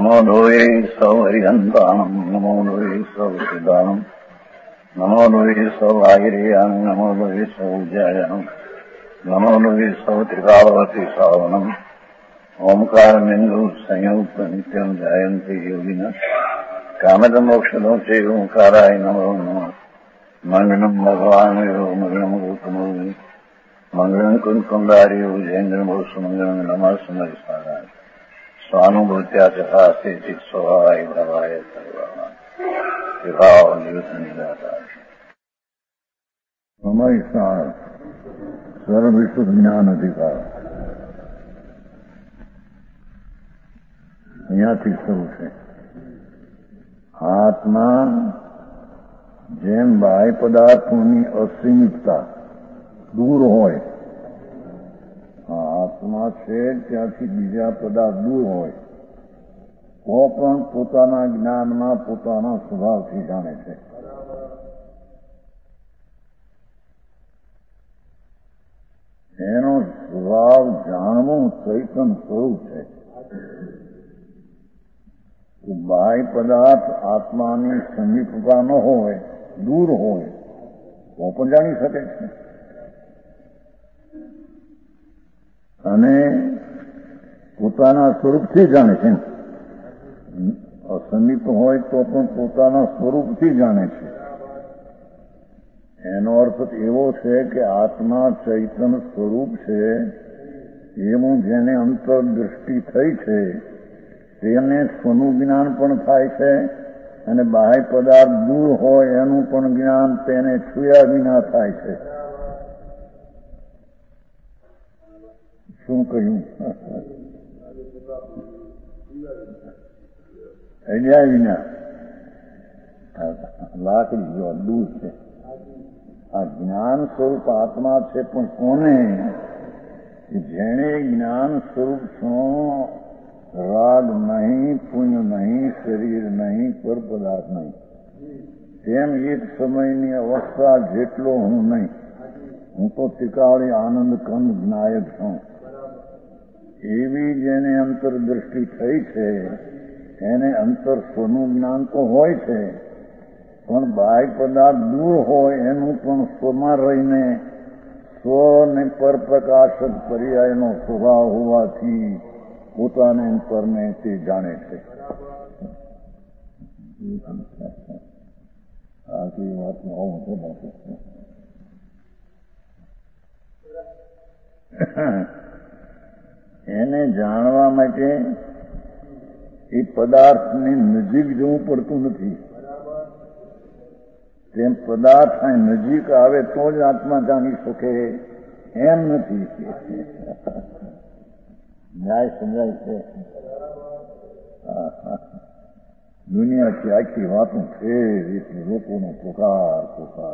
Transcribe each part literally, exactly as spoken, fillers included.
નમો લોહે સૌ હરિહંતાણમ નમો લોહે સૌ સિદ્ધાણમ નમો લોહે સૌ આહિર્યામ નમો લોહે સૌ જયામ નમો લોહે સૌ ત્રિકાળવતી સાવનમ ઓમકાર બિંદુ સંયુક્ત નિત્યમ જાયંતી યોગિના કામદ મોક્ષદો છે ઓંકારાય નમો નમઃ મંગલમ ભગવાન મંગલમ ગૌતમોની મંગલમ કુંકુંડારી ઉજેન્દ્ર ભૂષમંગલમ નમઃ સમરિસારાય સ્વાનુભૂત્યા ચકાશે ચિત્સવાય ભવાય સર્વા વિભાવ નિવસનિદાતા સમયસાર સર્વવિશ્વ જ્ઞાન અધિકાર અહીંયાથી શરૂ છે. આત્મા જેમ બાહ્ય પદાર્થોની અસીમિતતા દૂર હોય, આત્મા છે ત્યાંથી બીજા પદાર્થ દૂર હોય તો પણ પોતાના જ્ઞાનમાં પોતાના સ્વભાવથી જાણે છે. એનો સ્વભાવ જાણવું ચૈતન સ્વરૂપ છે. બાહ્ય પદાર્થ આત્માની સમીપતા ન હોય, દૂર હોય તો પણ જાણી શકે છે. અને પોતાના સ્વરૂપથી જાણે છે. અસમીપ હોય તો પણ પોતાના સ્વરૂપથી જાણે છે. એનો અર્થ એવો છે કે આત્મા ચૈતન સ્વરૂપ છે એવું જેને અંતરદૃષ્ટિ થઈ છે તેને સ્વનું જ્ઞાન પણ થાય છે અને બાહ્ય પદાર્થ દૂર હોય એનું પણ જ્ઞાન તેને છુયા વિના થાય છે. શું કહ્યું? અડ્યા વિના લાકડી જો દૂર છે. આ જ્ઞાન સ્વરૂપ આત્મા છે પણ કોને? જેણે જ્ઞાન સ્વરૂપ છો રાગ નહીં, પુણ્ય નહીં, શરીર નહીં, પર પદાર્થ નહીં, તેમ એક સમયની અવસ્થા જેટલો હું નહીં, હું તો તિકાળી આનંદ કંદ જ્ઞાયક છું, એવી જેને અંતરદ્રષ્ટિ થઈ છે એને અંતર સ્વનું જ્ઞાન તો હોય છે પણ બાહ્ય પદાર્થ દૂર હોય એનું પણ સ્વમાં રહીને સ્વ ને પરપ્રકાશક પર્યાયનો સ્વભાવ હોવાથી પોતાને પરને તે જાણે છે. આખી વાતમાં આવું મોટો મોટો એને જાણવા માટે એ પદાર્થની નજીક જવું પડતું નથી. તેમ પદાર્થ અહીં નજીક આવે તો જ આત્મા જાણી શકે એમ નથી. ન્યાય સમજાય છે? દુનિયાથી આખી વાતો છે એટલે લોકોનો પુકાર પુકાર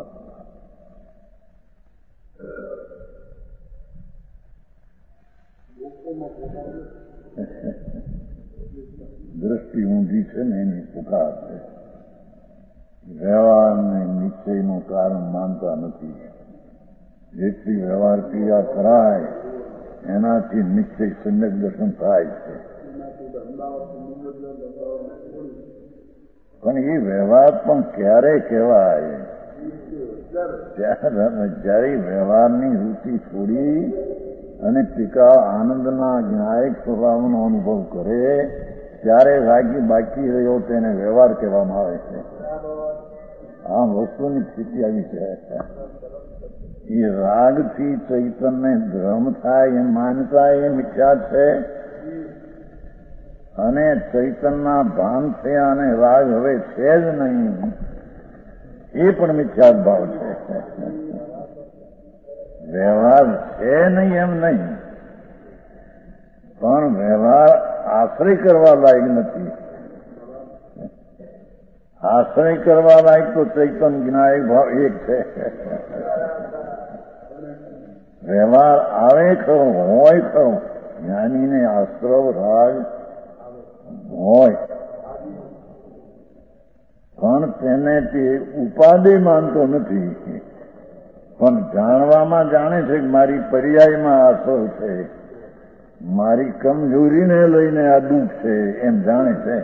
દ્રષ્ટિ ઊંધી છે ને એની પુકાર છે. વ્યવહારને નિશ્ચયનું કારણ માનતા નથી. જેટલી વ્યવહાર ક્રિયા કરાય એનાથી નિશ્ચય સમ્યક દર્શન થાય છે. પણ એ વ્યવહાર પણ ક્યારે કહેવાય? જ્યારે વ્યવહારની રુચિ છોડી અને ટીકા આનંદના જ્ઞાયક સ્વભાવનો અનુભવ કરે ત્યારે રાગી બાકી રહ્યો તેને વ્યવહાર કહેવામાં આવે છે. આ વસ્તુની સ્થિતિ આવી છે. એ રાગથી ચૈતનને ભ્રમ થાય એમ માનતા એ મિથ્યા છે અને ચૈતનના ભાન થયા અને રાગ હવે છે જ નહીં એ પણ મિથ્યા ભાવ છે. વ્યવહાર છે નહીં એમ નહીં પણ વ્યવહાર આશ્રય કરવા લાયક નથી. આશ્રય કરવા લાયક તો ચૈતન જ્ઞાયક ભાવ એક છે. વ્યવહાર આવે ખરો, હોય ખરો, જ્ઞાનીને આશ્રવ રાગ હોય પણ તેને તે ઉપાધિ માનતો નથી. પણ જાણવામાં જાણે છે કે મારી પર્યાયમાં આશ્રવ છે મારી કમજોરીને લઈને આ દુઃખ છે એમ જાણે છે.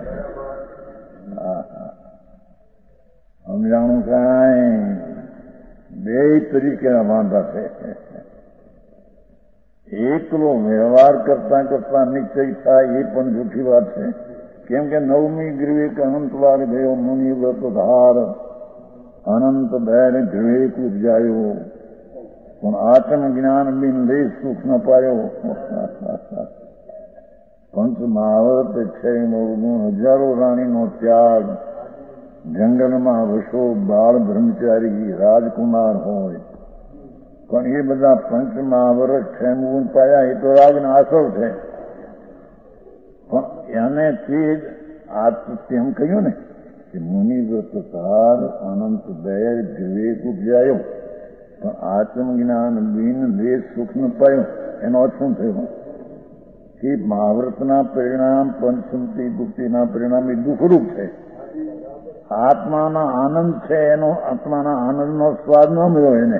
સમજાણું કાંઈ બે તરીકેના વાંધા છે. એકલો વ્યવહાર કરતા કરતા નિશ્ચય થાય એ પણ જૂઠી વાત છે. કેમ કે નવમી ગ્રીવેક અનંતવાર ગયો મુનિ વ્રત ધાર અનંત બેર ગ્રીવેક ઉપજાયો પણ આત્મ જ્ઞાન બિન દેશ સુખ ન પાયો. પંચ મહાવર્ત છે મોરગુણ હજારો રાણીનો ત્યાગ જંગલમાં વસો બાળ બ્રહ્મચારી રાજકુમાર હોય પણ એ બધા પંચ મહાવર્ત છે ગુણ પાયા એ તો રાજના આસવ છે. પણ એને તે આ તેમ કહ્યું ને કે મુનિ વ્રત ધાર અનંત બેર વિવેક ઉપજાયો પણ આત્મજ્ઞાન બિન દેશ સુખ ન પાયું. એનો અર્થ શું થયો કે મહાવ્રતના પરિણામ પંચમતી ગુપ્તિના પરિણામ એ દુઃખરૂપ છે. આત્માના આનંદ છે એનો આત્માના આનંદનો સ્વાદ ન મળ્યો એને.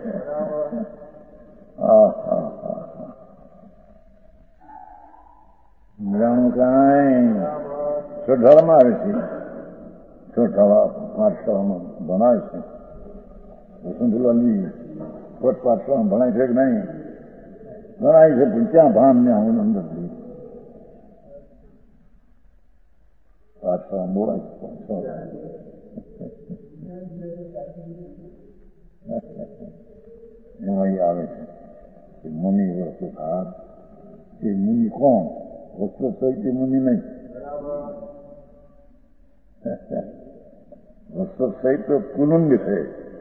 જાણું કાંઈ ચોઠાળામાં આવે છે. ચોઠાળા પાઠશાળામાં ભણાય છે. વસંતલાલજી કોટ પાઠશાળામાં ભણાય છે કે નહીં? ભણાય છે પણ ક્યાં ભાન ને હું અંદર પાઠશાળા બોલાય એમાં આવે છે કે મુનિ વ્રત ધાર. એ મુનિ કોણ? વસ્ત્ર સહિત મુનિ નહીં. વસ્ત્ર સહિત તો કુલુંગ છે.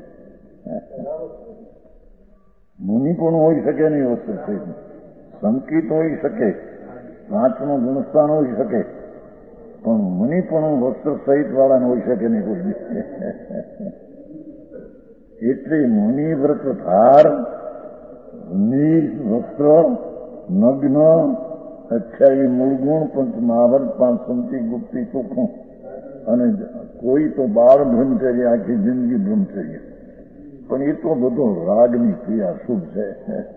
મુનિ પણ હોઈ શકે નહીં. વસ્ત્ર સહિત સંકિત હોઈ શકે, પાંચનું ગુણસ્થાન હોઈ શકે પણ મુનિ પણ વસ્ત્ર સહિત વાળાને હોઈ શકે નહીં કોઈ. એટલે મુનિ વ્રત ધાર નીર વસ્ત્ર નગ્ન અઠ્યાવી મૂળગુણ પંચ મહાવર્ત પાંચ સંતિ ગુપ્તિ ચોખ્ખું અને કોઈ તો બાળ બ્રહ્મચર્ય આખી જિંદગી બ્રહ્મચર્ય. પણ એ તો બધો રાગની ક્રિયા શુભ છે.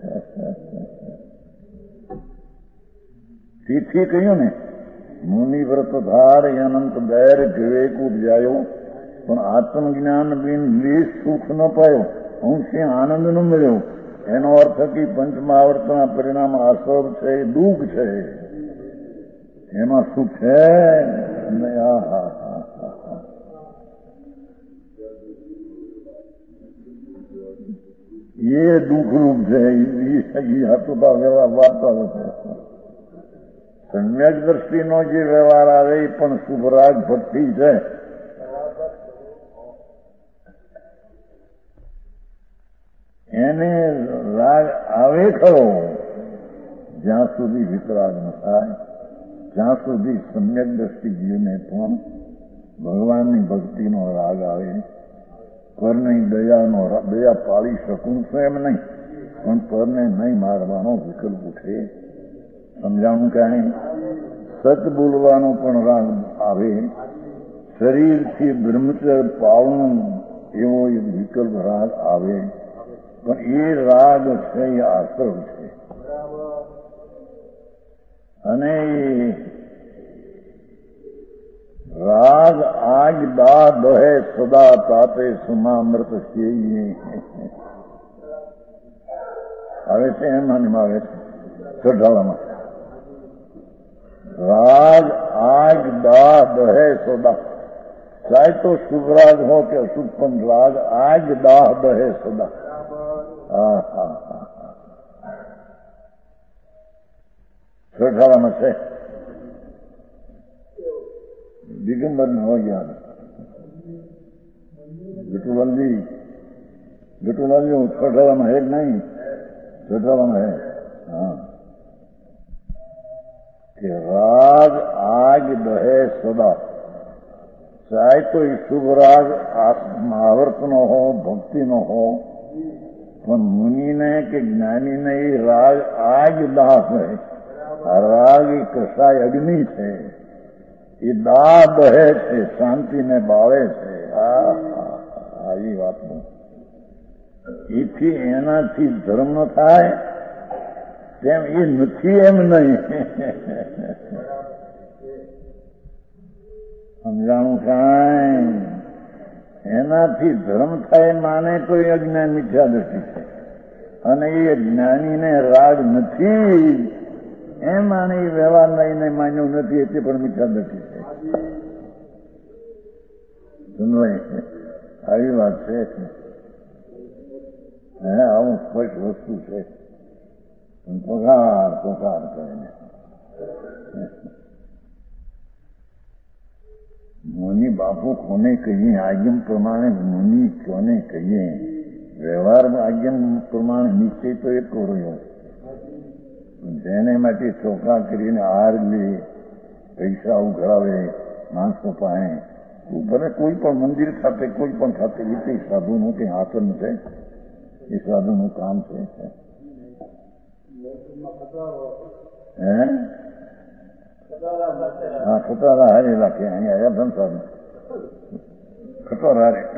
તેથી કહ્યું ને મુનિ વ્રત ધાર અનંત બેર વિવેક ઉપજાયો પણ આત્મજ્ઞાન બિન લેશ સુખ ન પાયો. અંશે આનંદ ન મળ્યો. એનો અર્થ કે પંચમહાવર્તના પરિણામ આસવ છે, દુઃખ છે, એમાં સુખ છે. એ દુઃખરૂપ છે. હતુતા વ્યવહાર વાર્તા છે. સમ્યક દ્રષ્ટિનો જે વ્યવહાર આવે એ પણ શુભરાગ ભક્તિ છે. એને રાગ આવે ખરો જ્યાં સુધી વિતરાગ ન થાય, જ્યાં સુધી સમ્યક દ્રષ્ટિ જીવને પણ ભગવાનની ભક્તિનો રાગ આવે. પરની દયાનો દયા પાળી શકું છું એમ નહીં, પણ પરને નહીં મારવાનો વિકલ્પ ઉઠે. સમજાણું કાંઈ? સત બોલવાનો પણ રાગ આવે. શરીરથી બ્રહ્મચર્ય પાળવું એવો વિકલ્પ રાગ આવે. પણ એ રાગ છે એ આસવ છે. અને રાગ આગ દા દહે સદા તાપે સુમામૃત સિંહ આવે છે. એમાં આવે છે ચોઠાળામાં રાગ આગ દા દહે સદા. ચાહે તો શુભ રાગ હો કે અશુભ પણ રાગ આગ દાહ દહે સદા. હા હા હા ચોઠાળામાં છે. દિગંબર ને હો ગયા ગટુલાલજી ગટુલાલજી ચોઠાળામાં હે નહીં? ચોઠાળામાં હે. હા કે રાગ આગ દહે સદા. ચાહે તો એ શુભ રાગ મહાવર્તનો હો, ભક્તિનો હો, પણ મુનિને કે જ્ઞાનીને એ રાગ આગ દાહ છે. આ રાગ એ કસાય અગ્નિ છે. એ દાહ દહે છે, શાંતિને બાળે છે. આવી વાતનું એથી એનાથી ધર્મ ન થાય તેમ એ નથી એમ નહીં. સમજાણું કાંઈ એનાથી ધર્મ થાય માને તો એ અજ્ઞાન મિથ્યા દ્રષ્ટિ છે, અને એ જ્ઞાનીને રાગ નથી એમ માને એ વ્યવહાર નહીં માન્યું નથી એટલે પણ મિથ્યા દ્રષ્ટિ છે. સમજાય આવી વાત છે. હે આવું સ્પષ્ટ વસ્તુ છે. પોકાર પોકાર કરીને મુનિ બાપુ કોને કહીએ? આજ્ઞમ પ્રમાણે મુનિ કોને કહીએ? વ્યવહાર આજ્ઞમ પ્રમાણે નિશ્ચય તો એ કર્યો, જેને માટે ચોખા કરીને હાર લે, પૈસા ઉઘરાવે માણસો પાસે, ભલે કોઈ પણ મંદિર ખાતે કોઈ પણ ખાતે રીતે સાધુનું કંઈ આસન છે, એ સાધુનું કામ છે. હે હા ખતરા હારે રાખે અહીંયા આવ્યા સંસાર ખતરા હારે.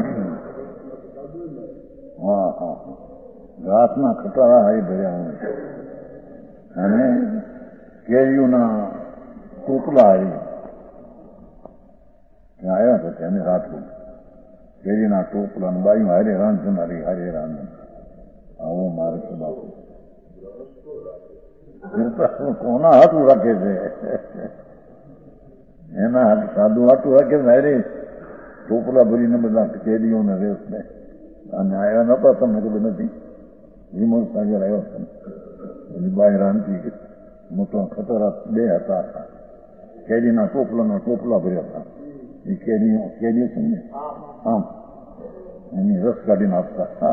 હા હા ઘાસના ખતરા હારી ભર્યા હોય અને કેરીઓના ટોપલા હારી આવ્યા હતા તેને રાખવું. કેરીના ટોપલા ને બાયું હારે રાંધનારી હારે રાંધ. આવો મારે તો બાપુ કોના હાથું રાખે છે? એના હાથ સાધુ હાથું રાખે ને હારે ટોપલા ભરીને બધા કેરીઓને રેસ ને. અને આવ્યા નતા તમને ખબર નથી? વિમલ સાગર આવ્યો હતો, બાય રાંધી મોટા ખતરા બે હતા, કેરીના ટોપલાના ટોપલા ભર્યા હતા. એ કેરીઓ કેરીઓ છે ને આમ એની રસ કાઢીને આપતા.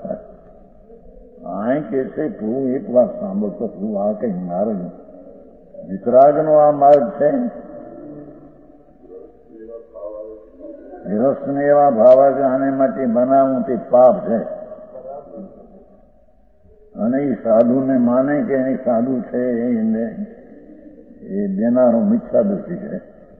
આ કે છે તું એક વાત સાંભળતો તું આ કઈ માર્ગ વિતરાગનો આ માર્ગ છે. વિરસને એવા ભાવ છે આને માટે બનાવું તે પાપ છે, અને એ સાધુને માને કે એ સાધુ છે એને એ દેનારો મિથ્યા દ્રષ્ટિ છે.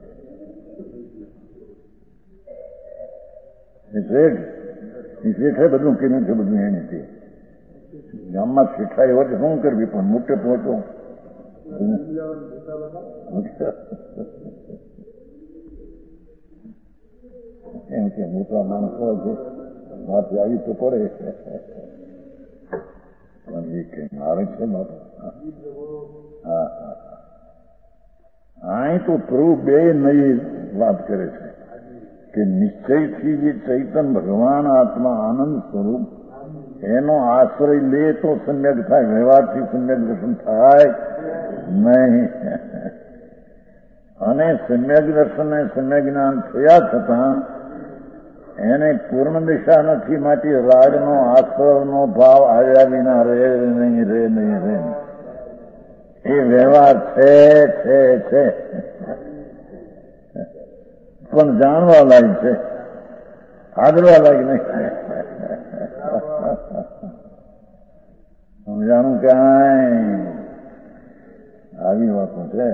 એ શેઠ એ શેઠે બધું કીધું છે, બધું એને છે. ગામમાં શીખાય હોય તો શું કરવી, પણ મોટે પહોંચો એમ કે મોટા માણસો છે વાત આવી તો પડે, પણ એ કઈ મારે છે બાપુ. હા હા અહીં તો પ્રભુ બે નવી વાત કરે છે કે નિશ્ચયથી જે ચૈતન ભગવાન આત્મા આનંદ સ્વરૂપ એનો આશ્રય લે તો સમ્યક થાય, વ્યવહારથી સમ્યક દર્શન થાય નહીં. અને સમ્યક દર્શન અને સમ્યક જ્ઞાન થયા છતાં એને પૂર્ણ દિશા નથી, માટે રાગનો આશ્રવનો ભાવ આવ્યા વિના રે નહીં રે નહીં રે એ વ્યવહાર છે છે છે પણ જાણવા લાયક છે, હાજરવા લાયક નહીં. સમજાણું કાંઈ આવી વાતો છે.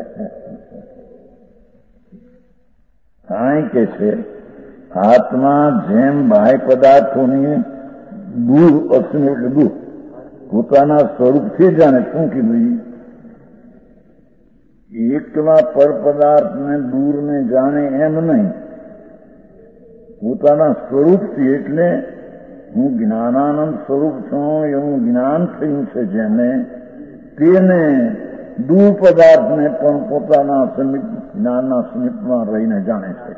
કાંઈ કે છે આત્મા જેમ બાહ્ય પદાર્થોની દૂર અસમી એટલે દૂર પોતાના સ્વરૂપથી જાણે. શું કીધું? એકલા પર પદાર્થને દૂરને જાણે એમ નહીં, પોતાના સ્વરૂપથી. એટલે હું જ્ઞાનાનંદ સ્વરૂપ છું એવું જ્ઞાન થયું છે જેને, તેને દૂર પદાર્થને પણ પોતાના સમીપ જ્ઞાનના સમીપમાં રહીને જાણે છે.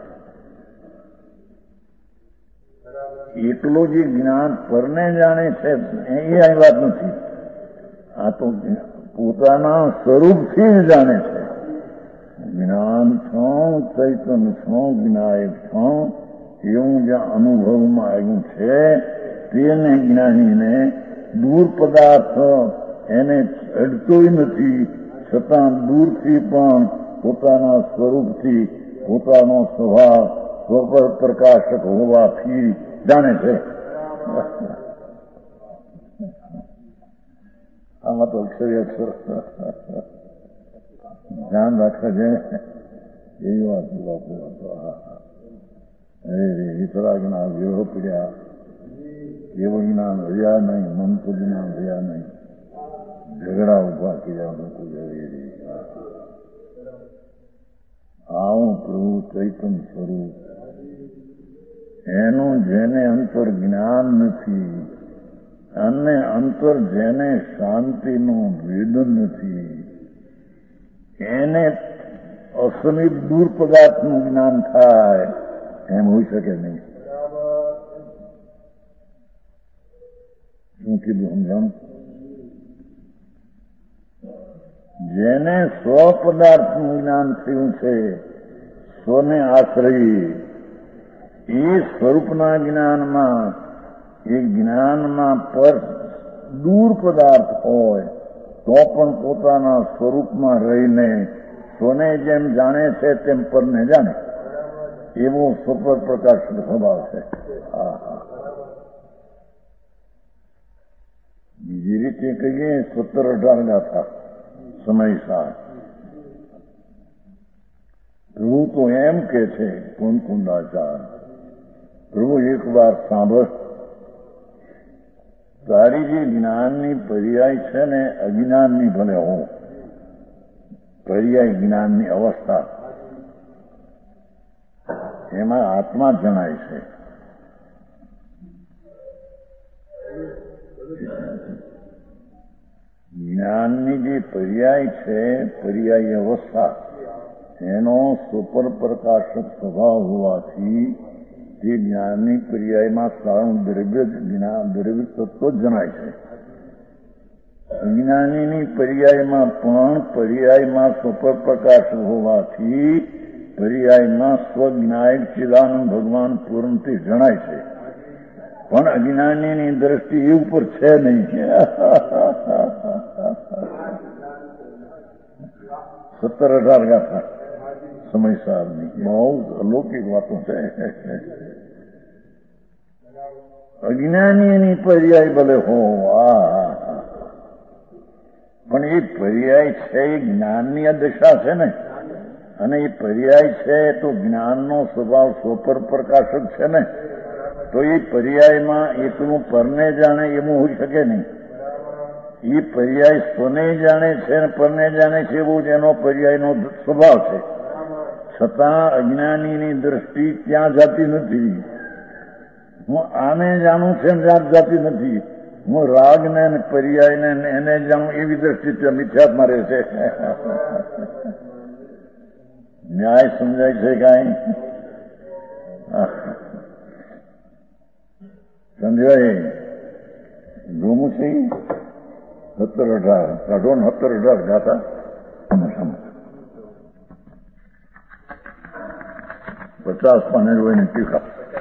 એટલો જે જ્ઞાન પરને જાણે છે એ આ વાત નથી, આ તો પોતાના સ્વરૂપથી જ જાણે છે. જ્ઞાન છું, ચૈતન છું, જ્ઞાયક છું એવું જ્યાં અનુભવમાં આવ્યું છે તેને જ્ઞાનીને દૂર પદાર્થ એને અડતોય નથી, છતાં દૂરથી પણ પોતાના સ્વરૂપથી પોતાનો સ્વભાવ સ્વપર પ્રકાશક હોવાથી જાણે છે. આમાં તો અક્ષરે અક્ષર ધ્યાન રાખે છે એવી વાત બાપુ. વિતરાગના વિરોહ પીડ્યા, કેવળ જ્ઞાન રહ્યા નહીં, મંત્ર જ્ઞાન રહ્યા નહીં. ઝઘડા ઉભા કર્યા લોકો જવી આવું પ્રભુ ચૈતન્ય સ્વરૂપ એનું જેને અંતર જ્ઞાન નથી અને અંતર જેને શાંતિનું વેદન નથી એને અસમિત દૂર પદાર્થનું જ્ઞાન થાય એમ હોઈ શકે નહીં. શું કીધું સમજાણ? જેને સ્વ પદાર્થનું જ્ઞાન થયું છે, સ્વને આશ્રયી, એ સ્વરૂપના જ્ઞાનમાં એ જ્ઞાનમાં પર દૂર પદાર્થ હોય તો પણ પોતાના સ્વરૂપમાં રહીને સ્વને જેમ જાણે છે તેમ પરને જાણે એવો સ્વપ્ર પ્રકાશ સ્વભાવ છે. હા હા બીજી રીતે કહીએ સત્તર અઢાર ગાથા સમય સાર પ્રભુ તો એમ કે છે કુંકુંદાચાર, પ્રભુ એક વાર સાંભળ, તારી જે જ્ઞાનની પર્યાય છે ને અજ્ઞાનની ભલે હો, પર્યાય જ્ઞાનની અવસ્થા એમાં આત્મા જણાય છે. જ્ઞાનની જે પર્યાય છે, પર્યાય અવસ્થા, એનો સુપર પ્રકાશક સ્વભાવ હોવાથી તે જ્ઞાનની પર્યાયમાં સારું દ્રવ્ય જ્ઞાન દ્રવ્ય તત્વ જ જણાય છે. અજ્ઞાનીની પર્યાયમાં પણ પર્યાયમાં સુપર પ્રકાશ હોવાથી પર્યાયમાં સ્વજ્ઞાયક ચિદાનંદ ભગવાન પૂર્ણથી જણાય છે. પણ અજ્ઞાનીની દ્રષ્ટિ એ ઉપર છે નહીં. સત્તર અઢાર ગાથા સમય સારની બહુ અલૌકિક વાતો છે. અજ્ઞાનીની પર્યાય ભલે હો, આ પણ એ પર્યાય છે એ જ્ઞાનની આ દશા છે ને, અને એ પર્યાય છે તો જ્ઞાનનો સ્વભાવ સ્વપર પ્રકાશક છે ને, તો એ પર્યાયમાં એકલું પરને જાણે એવું હોઈ શકે નહીં. એ પર્યાય સ્વને જાણે છે ને પરને જાણે છે એવું જ એનો પર્યાયનો સ્વભાવ છે. છતાં અજ્ઞાનીની દ્રષ્ટિ ત્યાં જાતી નથી. હું આને જાણું છે જાત જાતી નથી. હું રાગને પર્યાયને એને જાણું એવી દ્રષ્ટિ ત્યાં મિથ્યાત્મા રહે છે. ન્યાય સમજાય છે કાંઈ? સમજાય? ગમું છે સત્તર અઢાર કાઢો ને સત્તર અઢાર ગાતા પચાસ પાનેર હોય ને ટીકા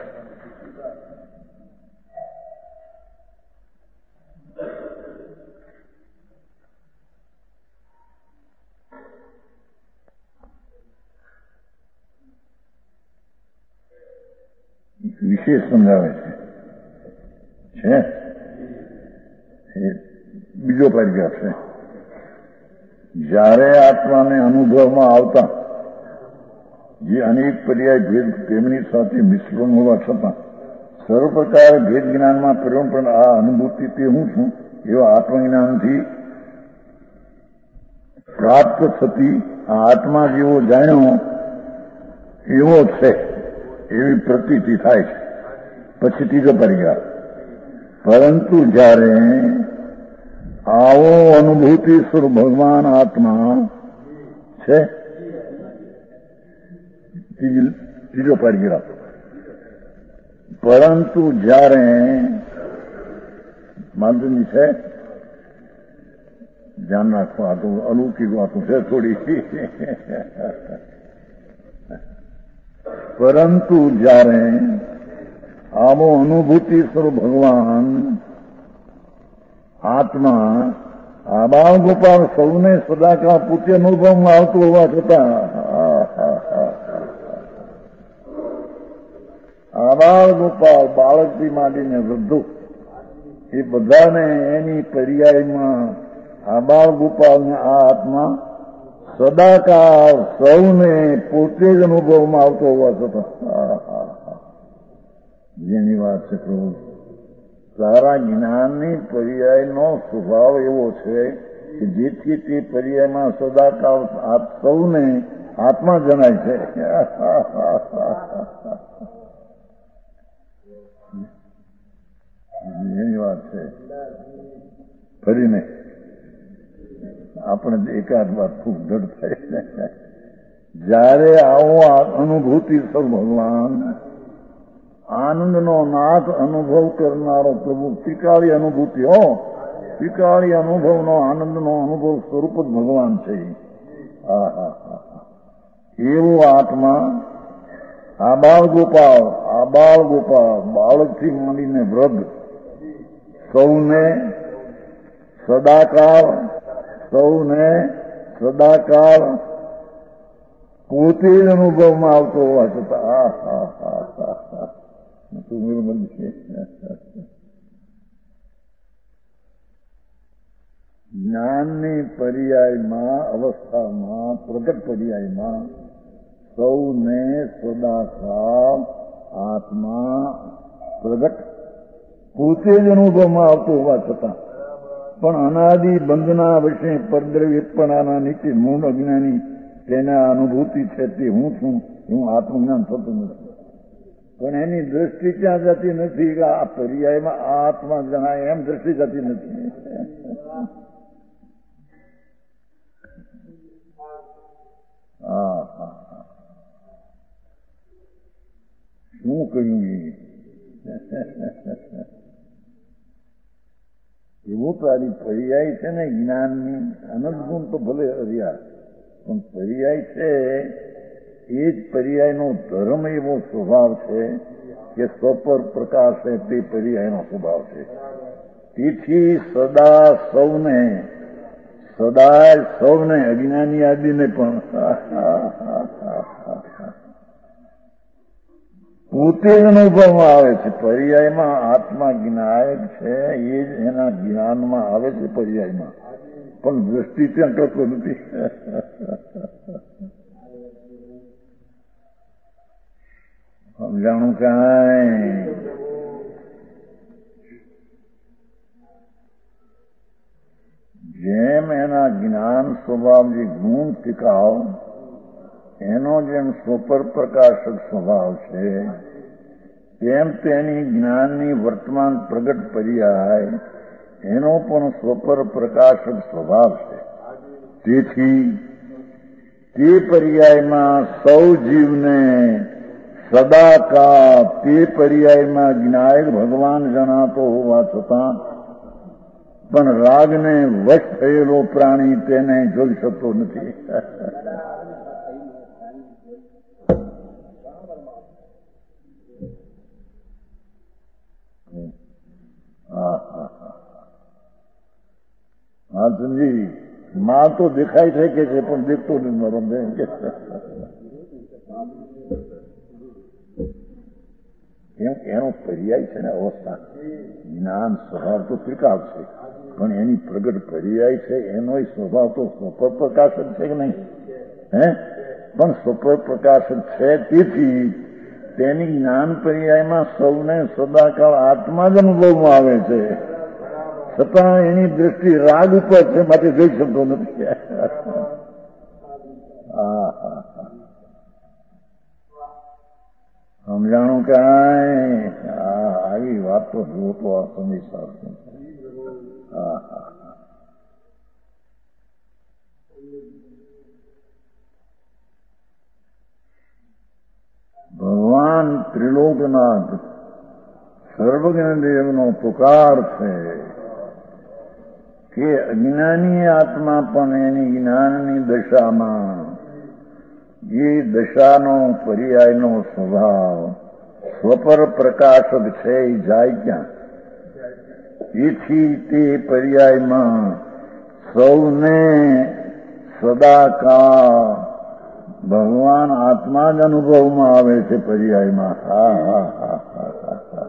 વિશેષ સમજાવે છે. છે બીજો પરિગ્રહ છે. જ્યારે આત્માને અનુભવમાં આવતા જે અનેક પર્યાય ભેદ તેમની સાથે મિશ્રણ હોવા છતાં સર્વ પ્રકારે ભેદ જ્ઞાનમાં પ્રેરણ પણ આ અનુભૂતિ તે હું છું એવા આત્મજ્ઞાનથી પ્રાપ્ત થતી આ આત્મા જેવો જાણ્યો એવો છે એવી પ્રતીતિ થાય છે. પછી ત્રીજો પરિગ્રહ, પરંતુ જ્યારે આવો અનુભૂતિ સ્વરૂપ ભગવાન આત્મા છે, ત્રીજો પરિગ્રહ, પરંતુ જ્યારે માનવી છે ધ્યાન રાખવા આ તો અલૌકિક વાતો છે થોડી. પરંતુ જ્યારે આવો અનુભૂતિ સ્વરૂપ ભગવાન આત્મા આ બાળ ગોપાલ સૌને સદાકાળ પૂછે અનુભવમાં આવતું હોવા છતાં આ બાળ ગોપાલ બાળકથી માંડીને વૃદ્ધો એ બધાને એની પર્યાયમાં આ બાળ ગોપાલને આ આત્મા સદાકાળ સૌને પોતે જ અનુભવમાં આવતો હોવા છતાં જેની વાત છે પ્રભુ, સારા જ્ઞાનની પર્યાયનો સ્વભાવ એવો છે કે જેથી તે પર્યાયમાં સદાકાળ આપ સૌને આત્મા જણાય છે. એની વાત છે. ફરીને આપણે એકાદ વાત ખૂબ દઢ થાય. જ્યારે આવો અનુભૂતિ સર ભગવાન આનંદનો નાથ અનુભવ કરનારો પ્રભુ ત્રિકાળી અનુભૂતિ હો, ત્રિકાળી અનુભવનો આનંદનો અનુભવ સ્વરૂપ જ ભગવાન છે. હા હા હા એવો આત્મા આ બાળ ગોપાલ આ બાળ ગોપાલ બાળકથી માંડીને વૃદ્ધ સૌને સદાકાળ સૌને સદાકાળ પોતે જ અનુભવમાં આવતો હોવા છતાં હા હા હા હા હા નિર્મલ છે. જ્ઞાનની પર્યાયમાં અવસ્થામાં પ્રગટ પર્યાયમાં સૌને સદાકાળ આત્મા પ્રગટ પોતે જ અનુભવમાં આવતો હોવા છતાં પણ અનાદિ બંધના વશે પરદ્રવ્યપણાના નીચે મૂળ અજ્ઞાની તેના અનુભૂતિ છે તે હું છું એવું આત્મજ્ઞાન થતું નથી. પણ એની દ્રષ્ટિ ક્યાં જતી નથી કે આ પર્યાયમાં આ આત્મા જણાય એમ દ્રષ્ટિ જતી નથી. હા હા હા શું કહ્યું એવું તારી પર્યાય છે ને જ્ઞાનની અનંત ગુણ તો ભલે હર્યા પણ પર્યાય છે એ જ પર્યાયનો ધર્મ એવો સ્વભાવ છે કે સ્વપર પ્રકાશ છે તે પર્યાયનો સ્વભાવ છે. તેથી સદા સૌને સદા સૌને અજ્ઞાની આદિને પણ પોતે જ અનુભવમાં આવે છે. પર્યાયમાં આત્મા જ્ઞાયક છે એ જ એના જ્ઞાનમાં આવે છે પર્યાયમાં, પણ દ્રષ્ટિ ત્યાં કરતો નથી. સમજાણું કાંઈ? જેમ એના જ્ઞાન સ્વભાવ જે ગુણ ટીકાવ એનો જેમ સ્વપર પ્રકાશક સ્વભાવ છે તેમ તેની જ્ઞાનની વર્તમાન પ્રગટ પર્યાય એનો પણ સ્વપર પ્રકાશક સ્વભાવ છે. તેથી તે પર્યાયમાં સૌ જીવને સદાકાળ તે પર્યાયમાં જ્ઞાયક ભગવાન જણાતો હોવા છતાં પણ રાગને વશ થયેલો પ્રાણી તેને જોઈ શકતો નથી. હા સમજી માલ તો દેખાય છે કે છે પણ દેખતો નથી મારો બેન. એનો પર્યાય છે ને અવસ્થા જ્ઞાન સ્વભાવ તો ત્રિકાળ છે પણ એની પ્રગટ પર્યાય છે એનો સ્વભાવ તો સ્વપર પ્રકાશક છે કે નહીં? હે પણ સ્વપર પ્રકાશક છે તેથી તેની જ્ઞાન પર્યાયમાં સૌને સદાકાળ આત્મા જ અનુભવમાં આવે છે છતાં એની દ્રષ્ટિ રાગ ઉપર છે માટે જોઈ શકતો નથી. હા હા હા સમજાણું કાંઈ? આવી વાત તો જોતો આ સમય સારું. હા હા ભગવાન ત્રિલોકનાથ સર્વજ્ઞ દેવનો પુકાર છે કે અજ્ઞાની આત્મા પણ એની જ્ઞાનની દશામાં એ દશાનો પર્યાયનો સ્વભાવ સ્વપર પ્રકાશક છે એ જાય ક્યાં? તેથી તે પર્યાયમાં સૌને સદાકાળ ભગવાન આત્મા જ અનુભવમાં આવે છે પર્યાયમાં. હા હા હા હા હા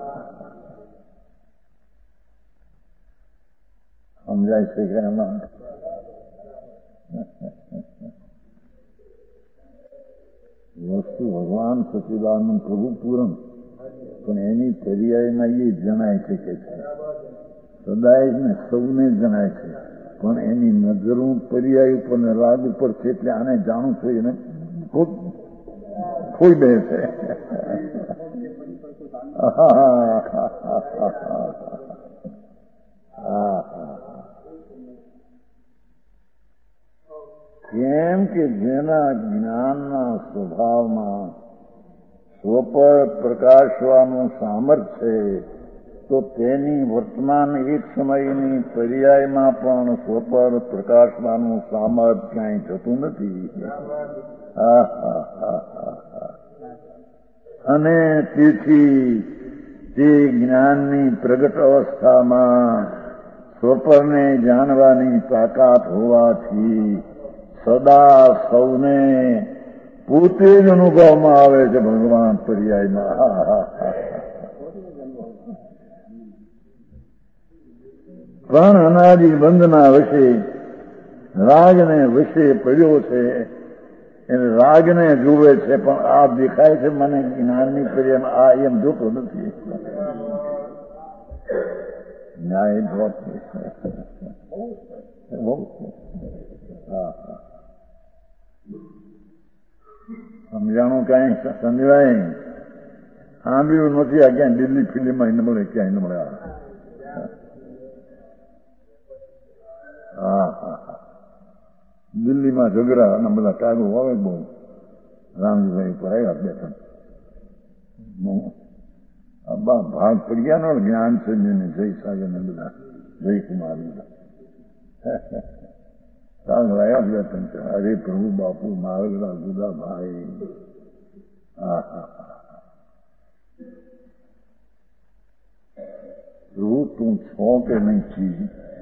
સમજાય છે કે એમાં? વસ્તુ ભગવાન સચિદાનંદ પ્રભુ પૂરણ પણ એની પર્યાયમાં એ જણાય છે કે છે સદાય ને સૌને જણાય છે પણ એની નજરું પર્યાય ઉપર ને રાગ ઉપર છે એટલે આને જાણું છું એને ખોઈ દે છે. કેમ કે જેના જ્ઞાનના સ્વભાવમાં સ્વપર પ્રકાશવાનું સામર્થ્ય છે તો તેની વર્તમાન એક સમયની પર્યાયમાં પણ સ્વપર પ્રકાશવાનું સામર્થ્ય ક્યાંય જતું નથી. અને તેથી તે જ્ઞાનની પ્રગટ અવસ્થામાં સ્વપરને જાણવાની તાકાત હોવાથી સદા સૌને પોતે જ અનુભવમાં આવે છે ભગવાન પર્યાયમાં. પણ અનાદિ બંધના વશે રાગને વશે પડ્યો છે એને રાગને જુએ છે પણ આ દેખાય છે મને જ્ઞાનની પર્યાયમાં આ એમ જોતો નથી. ન્યાય બહુ સમજાણું કઈ સમજાય સાંભળ્યું નથી. આ ક્યાંય દિલ્હી ફિલ્મમાં ન મળે, ક્યાંય ન મળે. હા હા હા દિલ્હીમાં ઝઘડા અને બધા કાગો આવે બહુ રામજીભાઈ ઉપર આવ્યા બે ત્રણ ભાગ પડી ગયા ને જ્ઞાન સંજયને જય સાગર ને બધા જયકુમાર બધા કાગ આવ્યા બે ત્રણ અરે પ્રભુ બાપુ મારગડા જુદા ભાઈ. હા હા પ્રભુ તું છો કે નહીં ચીજ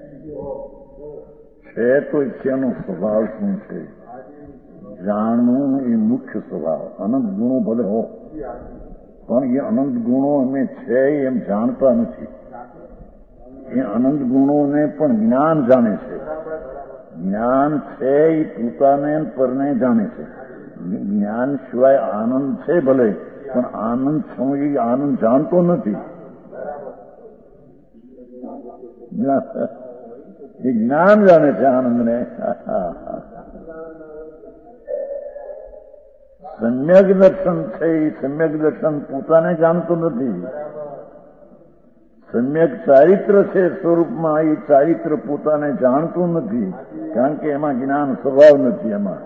છે તો તેનો સ્વભાવ શું છે જાણવું એ મુખ્ય સ્વભાવ. અનંત ગુણો ભલે હો પણ એ અનંત ગુણો અમે છે એમ જાણતા નથી. એ અનંત ગુણોને પણ જ્ઞાન જાણે છે. જ્ઞાન છે એ પોતાને પરને જાણે છે. જ્ઞાન સિવાય આનંદ છે ભલે પણ આનંદ શું એ આનંદ જાણતો નથી. એ જ્ઞાન જાણે છે આનંદને. સમ્યક દર્શન છે એ સમ્યક દર્શન પોતાને જાણતો નથી. સમ્યક ચારિત્ર છે સ્વરૂપમાં એ ચારિત્ર પોતાને જાણતું નથી કારણ કે એમાં જ્ઞાન સ્વભાવ નથી. એમાં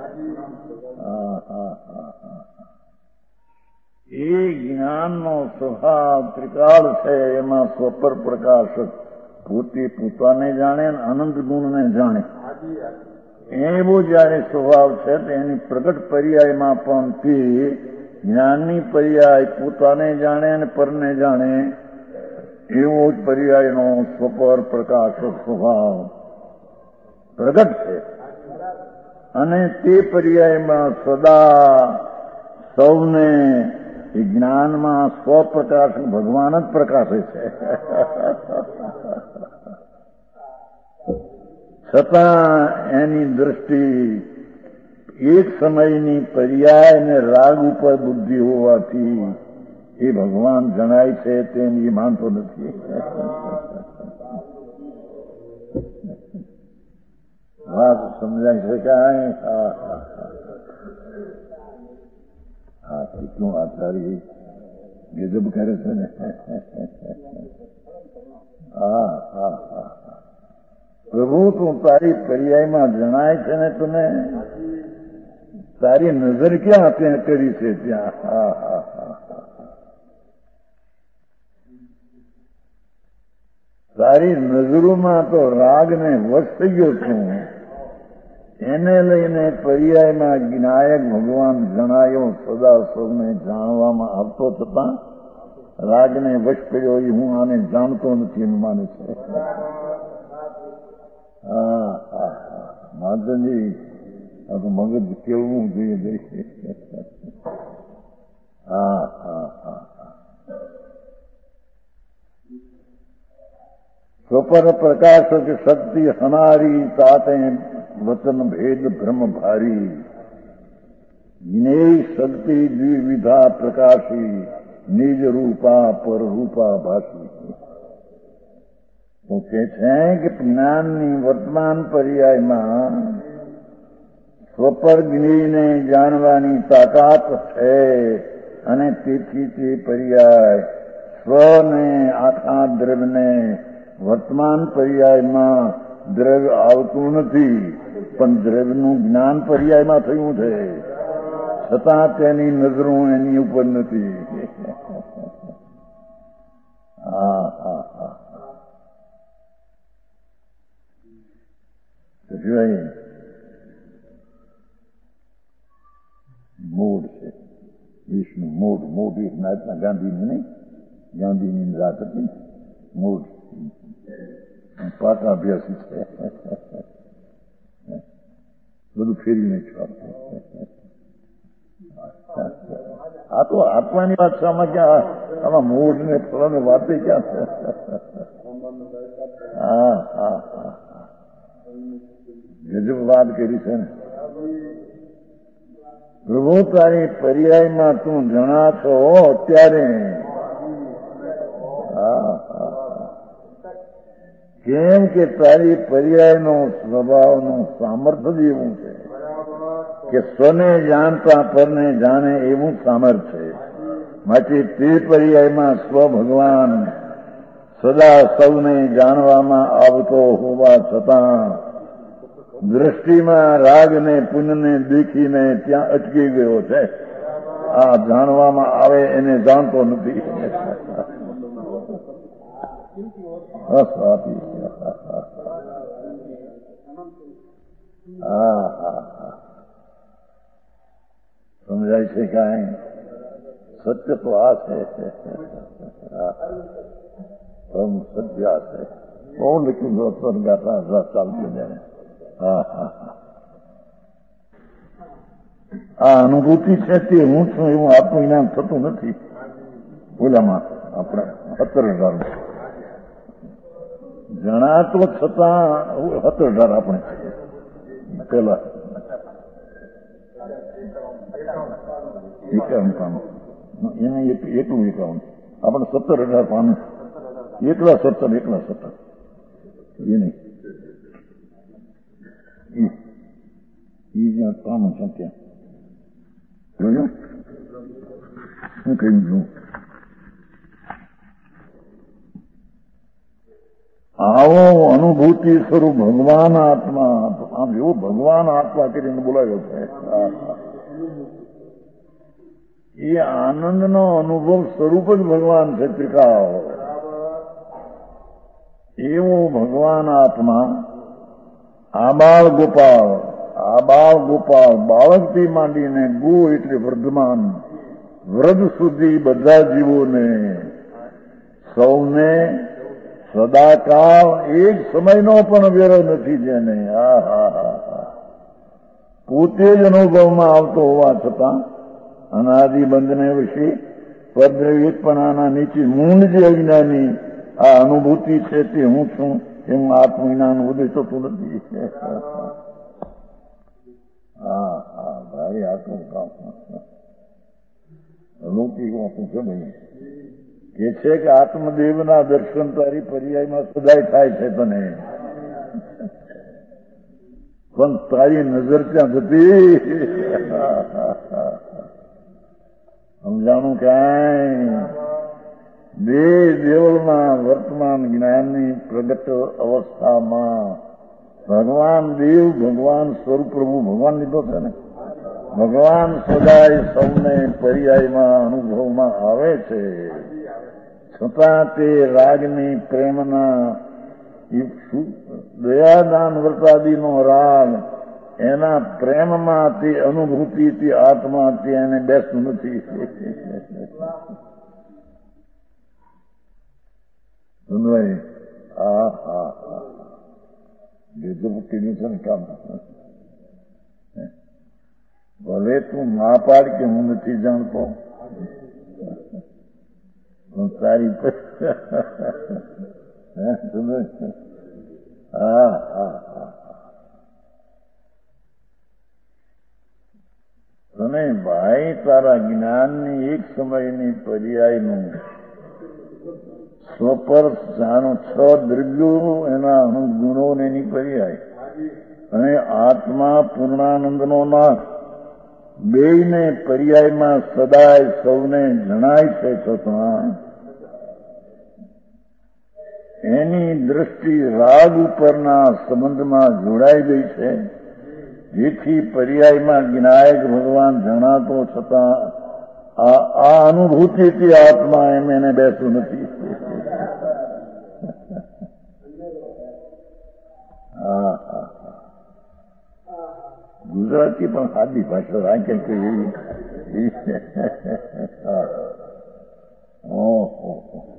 એ જ્ઞાનનો સ્વભાવ ત્રિકાળ છે. એમાં સ્વપર પ્રકાશક પોતે પોતાને જાણે અને અનંત ગુણને જાણે એવો જયારે સ્વભાવ છે તેની પ્રગટ પર્યાયમાં પણ તે જ્ઞાનની પર્યાય પોતાને જાણે અને પરને જાણે એવો જ પર્યાયનો સ્વપર પ્રકાશક સ્વભાવ પ્રગટ છે. અને તે પર્યાયમાં સદા સૌને જ્ઞાનમાં સ્વપ્રકાશ ભગવાન જ પ્રકાશે છે. છતાં એની દ્રષ્ટિ એક સમયની પર્યાય અને રાગ ઉપર બુદ્ધિ હોવાથી એ ભગવાન જણાય છે તેમ એ માનતો નથી. વાત સમજાય શકાય. હા હા હા કેટલું આચાર્ય ગજબ કરે છે ને. હા હા હા પ્રભુ તું તારી પર્યાયમાં જણાય છે ને તને તારી નજર ક્યાં ત્યાં કરી છે ત્યાં. હા હા હા તારી નજરોમાં તો રાગને વશ થઈ ગયો છું. એને લઈને પર્યાયમાં જ્ઞાયક ભગવાન જણાયો સદા સૌને જાણવામાં આવતો છતાં રાગને વશ કર્યો એ હું આને જાણતો નથી એમ માને છે. હા હા હા માધવજી આ તો મગજ કેવું જોઈએ. હા હા હા સ્વપર પ્રકાશ શક્તિ હમારી તાતે વચન ભેદ ભ્રમ ભારી જ્ઞેય શક્તિ દ્વિવિધા પ્રકાશી નિજ રૂપા પર રૂપા ભાષી. તો કે છે કે જ્ઞાનની વર્તમાન પર્યાયમાં સ્વપર જ્ઞેયને જાણવાની તાકાત છે અને તેથી તે પર્યાય સ્વને આખા દ્રવ્યને વર્તમાન પર્યાયમાં દ્રવ્ય આવતું નથી, પણ દ્રવ્યનું જ્ઞાન પર્યાયમાં થયું છે, છતાં તેની નજરો એની ઉપર નથી. હા હા હા મૂળ છે વિષ્ણુ. મૂળ મૂળ એક મહાત્મા ગાંધીની નહીં, ગાંધીની રાત હતી. મૂળ પાકા અભ્યાસી છે, બધું ફેરીને છો. આ તો આત્માની વાત છે. આમાં ક્યાં આમાં મૂળ ને ફળની વાત ક્યાં છે? હા હા હા ગજબ વાત કરી છે ને. પ્રભુ તારી પર્યાયમાં તું જણા છો અત્યારે. હા હા કેમ કે તારી પર્યાયનો સ્વભાવનું સામર્થ્ય જ એવું છે કે સ્વને જાણતા પરને જાણે એવું સામર્થ્ય છે. માટે તે પર્યાયમાં સ્વ ભગવાન સદા સૌને જાણવામાં આવતો હોવા છતાં દ્રષ્ટિમાં રાગને પુણ્યને દેખીને ત્યાં અટકી ગયો છે. આ જાણવામાં આવે એને જાણતો નથી. હા હા હા સમજાય છે કાંઈ? સત્ય તો આ છે. સત્ય આ છે. બહુ લખ્યું ગાતા ચાલતું જાણે. હા હા હા આ અનુભૂતિ છે તે હું છું એવું આપનું ઇનામ થતું નથી. ઓલામાં આપણે સત્તર હજાર જણાતો છતાં સત્તર હજાર આપણે પેલા એકાવન પાનું એને એટલું એકાવન આપણે સત્તર હજાર પાનું એકલા સત્તર એકલા સત્તર એ નહીં એ જ્યાં પાનું છે ત્યાં જોયું શું કહ્યું છું? આવો અનુભૂતિ સ્વરૂપ ભગવાન આત્મા. આમ એવો ભગવાન આત્મા કરીને બોલાયો છે. એ આનંદનો અનુભવ સ્વરૂપ જ ભગવાન છે. ત્રિકાળ એવો ભગવાન આત્મા આબાળ ગોપાળ. આબાળ ગોપાળ બાળકથી માંડીને ગો એટલે વર્ધમાન વ્રજ સુધી બધા જીવોને સૌને સદાકાળ એક સમયનો પણ વેરો નથી જેને. હા હા હા હા પોતે જ અનુભવમાં આવતો હોવા છતાં અનાદિબંધને વિશે પદ્રવ્યપણાના નીચે મૂળ જે અજ્ઞાની આ અનુભૂતિ છે તે હું છું એમ આત્મજ્ઞાન ઉદય થતું નથી. હા હા ભાઈ આટલું કામ અલૌકિક વાતું છે ભાઈ. કે છે કે આત્મદેવના દર્શન તારી પર્યાયમાં સદાય થાય છે તને, પણ તારી નજર ત્યાં જતી. સમજાણું કાંઈ? બે દેવળમાં વર્તમાન જ્ઞાનની પ્રગટ અવસ્થામાં ભગવાન દેવ ભગવાન સ્વરૂપ પ્રભુ ભગવાન લીધો છે ને. ભગવાન સદાય સૌને પર્યાયમાં અનુભવમાં આવે છે, છતાં તે રાગની પ્રેમના દયાદાન વ્રતાદિનો રાગ એના પ્રેમમાં તે અનુભૂતિથી આત્મા તે એને બેસતું નથી. હા હા હા ગજબુક્તિનું છે ને કામ. ભલે તું ના પાડ કે હું નથી જાણતો, તારી હા હા હા અને ભાઈ તારા જ્ઞાનની એક સમયની પર્યાયનું સ્વપર જાણો છ દ્રવ્યો એના ગુણો ને એની પર્યાય અને આત્મા પૂર્ણાનંદનો નાથ બેયને પર્યાયમાં સદાય સૌને જણાય છે છતાં એની દ્રષ્ટિ રાગ ઉપરના સંબંધમાં જોડાઈ ગઈ છે, જેથી પર્યાયમાં વિનાયક ભગવાન જણાતો છતાં આ આ અનુભૂતિથી આત્મા એમ એને બેસતું નથી. હા હા ગુજરાતી પણ સાદી ભાષા રાખે કે એવી. ઓહો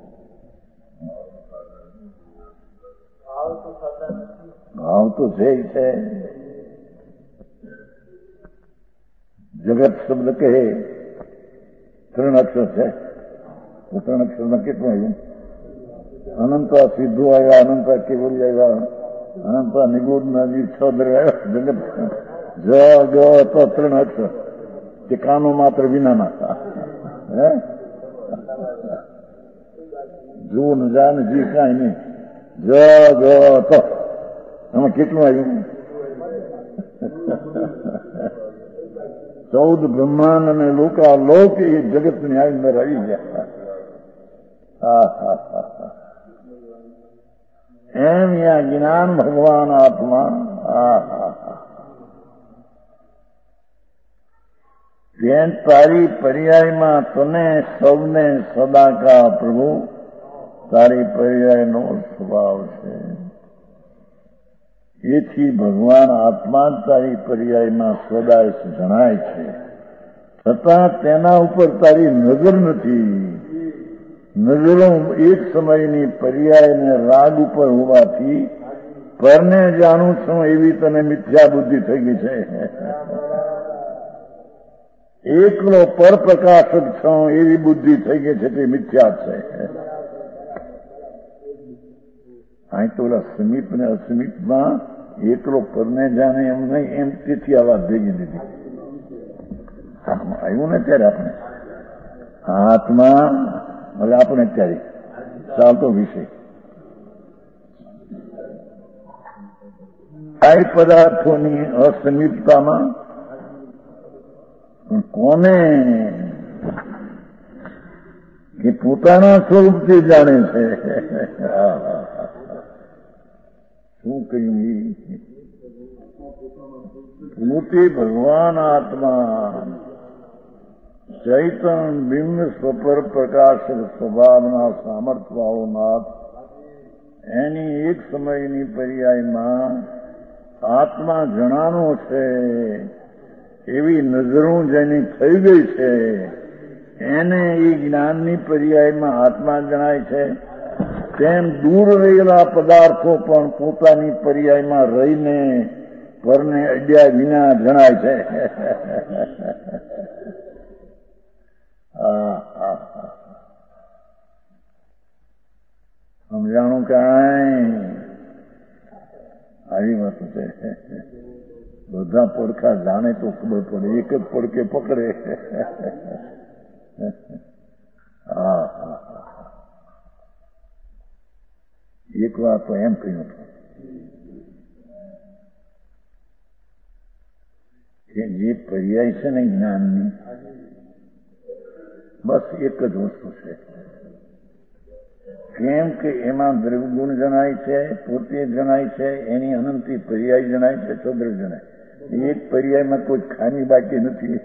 ભાવ તો છે છે. જગત શબ્દ કહે ત્રણ અક્ષર છે, તો ત્રણ અક્ષરમાં કેટલું આવ્યું? અનંતા સિદ્ધો આવ્યા, અનંતા કેવલી આવ્યા, અનંતા નિગુણ નજી છ દ્રવ્ય આવ્યા. જગત જ ગ તો ત્રણ અક્ષર તે કાનો માત્ર વિનાના. હે જો ન જા ને જી કાંઈ નહીં. જ ગ તો એમાં કેટલું આવ્યું? ચૌદ બ્રહ્માંડ અને લોકાલોક એ જગતની અંદર આવી ગયા. હા હા હા એમ યા જ્ઞાન ભગવાન આત્મા. હા હા હા જેન તારી પર્યાયમાં તને સૌને સદાકા પ્રભુ તારી પર્યાયનો સ્વભાવ છે. એથી ભગવાન આત્મા જ તારી પર્યાયમાં સદાય જણાય છે, છતાં તેના ઉપર તારી નજર નથી. નજરો એક સમયની પર્યાયને રાગ ઉપર હોવાથી પરને જાણું છું એવી તને મિથ્યા બુદ્ધિ થઈ ગઈ છે. એકલો પર પ્રકાશક છું એવી બુદ્ધિ થઈ ગઈ છે, તે મિથ્યા છે. અહીં તો ઓલા સમીપ ને અસમીપમાં એકલો પરને જાણે એમ નહીં, એમ તેથી આ વાત ભેગી દીધી. આવ્યું ને ત્યારે આપણે હાથમાં હવે આપણે અત્યારે ચાલતો વિષય આ પદાર્થોની અસમીપતામાં કોને કે પોતાના સ્વરૂપથી જાણે છે. શું કહ્યું? પોતે ભગવાન આત્મા ચૈતન બિંબ સ્વપર પ્રકાશ સ્વભાવના સામર્થ્ય વાળો નાથ એની એક સમયની પર્યાયમાં આત્મા જણાનો છે એવી નજરો જેની થઈ ગઈ છે, એને એ જ્ઞાનની પર્યાયમાં આત્મા જણાય છે. તેમ દૂર રહેલા પદાર્થો પણ પોતાની પર્યાયમાં રહીને પરને અડ્યા વિના જણાય છે. સમજાણું કાંઈ? આવી વાત છે. બધા પડખા જાણે તો ખબર પડે, એક જ પડકે પકડે. હા હા એક વાર તો એમ કહ્યું કે જે પર્યાય છે ને જ્ઞાનની, બસ એક જ વસ્તુ છે. કેમ કે એમાં દ્રવ્યગુણ જણાય છે, પોતે જણાય છે, એની અનંતી પર્યાય જણાય છે, ચોદ્ર જણાય. એક પર્યાયમાં કોઈ ખામી બાકી નથી.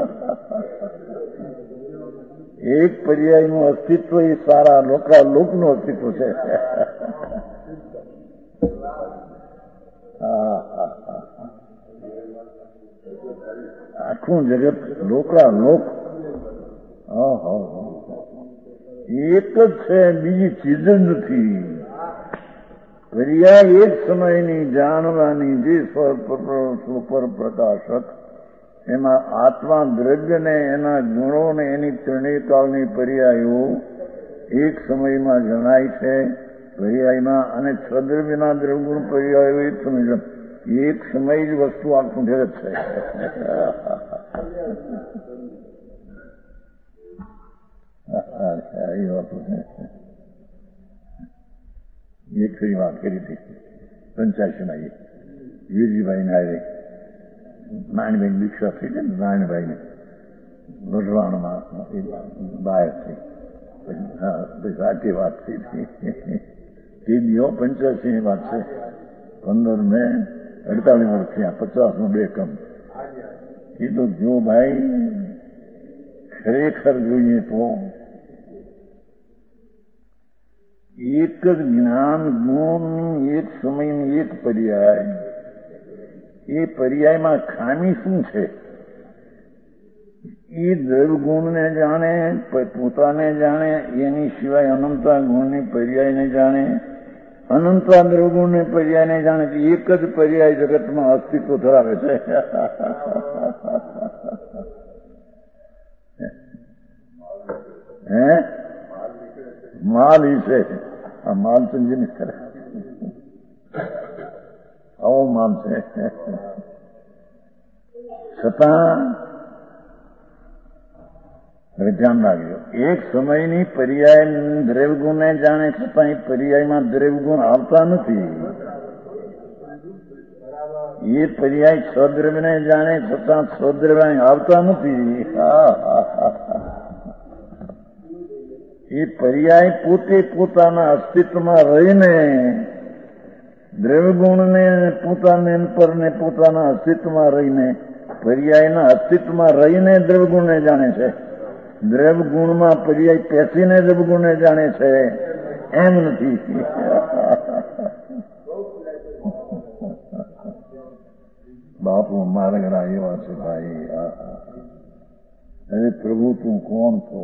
એક પર્યાયનું અસ્તિત્વ એ સારા લોકા લોકનું અસ્તિત્વ છે. આખું જગત લોકા લોક એક જ છે, બીજી ચીજ જ નથી. પર્યાય એક સમયની જાણવાની જે સ્વપર પ્રકાશક એમાં આત્મા દ્રવ્યને એના ગુણોને એની ત્રણેયકાળની પર્યાયો એક સમયમાં જણાય છે પર્યાયમાં, અને છદ્રવ્યના દ્રવગુણ પર્યાયો એક સમય એક સમય જ વસ્તુ આખું જગત છે. એ વાત એક ફરી વાત કરી હતી પંચ્યાસીમાં એ વીરજીભાઈને આવે નાનભાઈ દીક્ષા થઈ છે ને નાનભાઈને વઢવાણમાં બહાર થઈ હા સાચી વાત થઈ એ બીઓ પંચ્યાસીની વાત છે પંદર મે અડતાલીસ વર્ષ થયા પચાસનો બે કમ એ તો જો ભાઈ ખરેખર જોઈએ તો એક જ જ્ઞાન ગુણ એક સમયની એક પર્યાય એ પર્યાયમાં ખામી શું છે એ દ્રવ્યગુણને જાણે પોતાને જાણે એની સિવાય અનંતા ગુણની પર્યાયને જાણે અનંતા દ્રવ્યગુણની પર્યાયને જાણે એક જ પર્યાય જગતમાં અસ્તિત્વ ધરાવે છે હે માલ ઈ છે આ માલચંદજીની આવો માલ છે છતાં હવે ધ્યાન રાખજો એક સમયની પર્યાય દ્રવ્યગુણને જાણે છતાં એ પર્યાયમાં દ્રવ્યગુણ આવતા નથી એ પર્યાય છદ્રવ્યને જાણે છતાં છદ્રવ્ય આવતા નથી એ પર્યાય પોતે પોતાના અસ્તિત્વમાં રહીને દ્રવ્યગુણને પોતાને પરને પોતાના અસ્તિત્વમાં રહીને પર્યાયના અસ્તિત્વમાં રહીને દ્રવ્યગુણને જાણે છે દ્રવ્યગુણમાં પર્યાય પેસીને દ્રવ્યગુણને જાણે છે એમ નથી બાપુ મારા એવા છે ભાઈ અરે પ્રભુ તું કોણ છો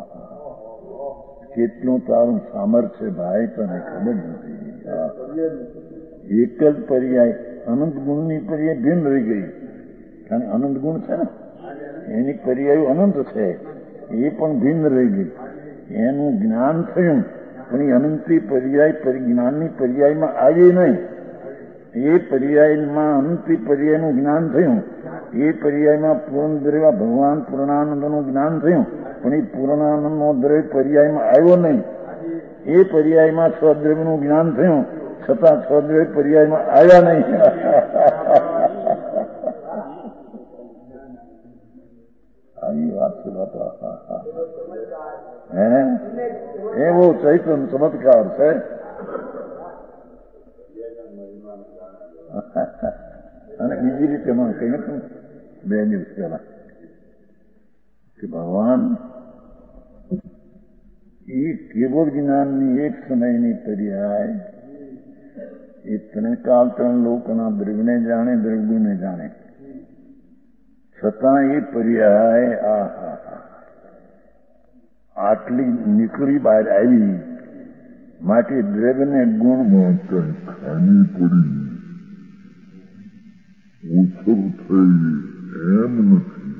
કેટલું તારું સામર્થ્ય ભાઈ તને ખબર નથી એક જ પર્યાય અનંત ગુણની પર્યાય ભિન્ન રહી ગઈ કારણ અનંત ગુણ છે ને એની પર્યાયો અનંત છે એ પણ ભિન્ન રહી ગઈ એનું જ્ઞાન થયું પણ એ અનંતી પર્યાય જ્ઞાનની પર્યાયમાં આવી નહીં એ પર્યાયમાં અનંતી પર્યાયનું જ્ઞાન થયું એ પર્યાયમાં પૂર્ણ દ્રવ્ય ભગવાન પૂર્ણાનંદનું જ્ઞાન થયું પણ એ પૂર્ણાનંદનો દ્રવ્ય પર્યાયમાં આવ્યો નહીં એ પર્યાયમાં સ્વદ્રવ્યનું જ્ઞાન થયું છતાં સ્વદ્રવ્ય પર્યાયમાં આવ્યા નહીં આવી વાત છે હે એવો ચૈતન્ય ચમત્કાર છે અને બીજી રીતે મને કહ્યું બે દિવસ પહેલા કે ભગવાન એ કેવળ જ્ઞાનની એક સમયની પર્યાય એ ત્રણ કાલ ત્રણ લોકોના દ્રવ્યને જાણે દ્રવ્યગુણને જાણે છતાં એ પર્યાય આ આટલી નીકળી બહાર આવી માટે દ્રવ્યને ગુણમાં ખામી પડી ઓછું થઈ એમ નથી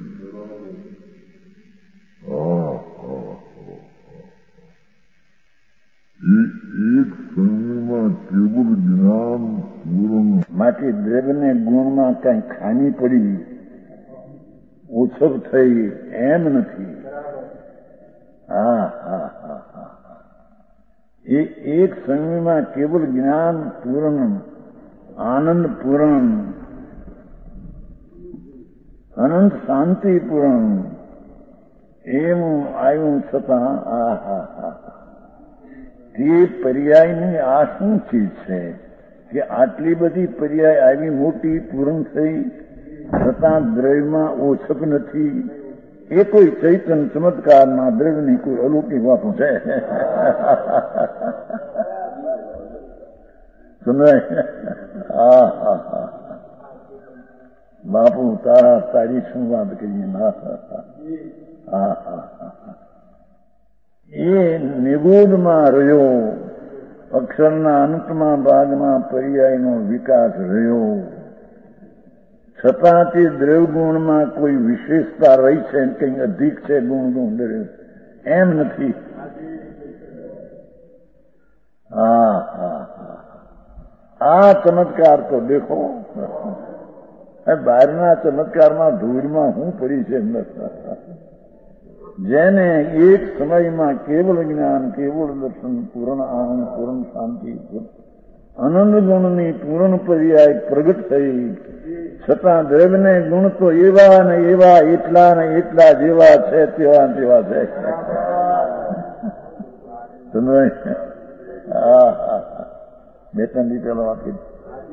એક સમયમાં કેવળ જ્ઞાન પૂર્ણ માટે દ્રવ્યને ગુણમાં કઈ ખામી પડી ઓછપ થઈ એમ નથી હા હા હા હા એ એક સમયમાં કેવળ જ્ઞાન પૂર્ણ આનંદ પૂર્ણ અનંત શાંતિ પૂર્ણ એમ આવ્યું છતાં આ હા હા તે પર્યાયની આ શું ચીજ છે કે આટલી બધી પર્યાય આવી મોટી પૂર્ણ થઈ છતાં દ્રવ્યમાં ઓછપ નથી એ કોઈ ચૈતન્ય ચમત્કારના દ્રવ્યની કોઈ અલૌકિક વાતો છે સમજાય હા હા હા બાપુ તારા તારી શું વાત કરીએ ના હા હા એ નિગૂઢમાં રહ્યો અક્ષરના અંતમાં ભાગમાં પર્યાયનો વિકાસ રહ્યો છતાં તે દ્રવ્યગુણમાં કોઈ વિશેષતા રહી છે કંઈ અધિક છે ગુણ ગુણ દ્રવ્ય એમ નથી હા હા આ ચમત્કાર તો દેખો બહારના ચમત્કારમાં ધૂળમાં હું પડી છે અંદર જેને એક સમયમાં કેવળ જ્ઞાન, કેવળ દર્શન, પૂર્ણ આનંદ, પૂર્ણ શાંતિ, આનંદ ગુણની પૂર્ણ પર્યાય પ્રગટ થઈ, છતાં દ્રવ્યને ગુણ તો એવા ને એવા, એટલા ને એટલા જેવા છે તેવા તેવા છે. બે ત્રણ દી પેલા વાત કીધી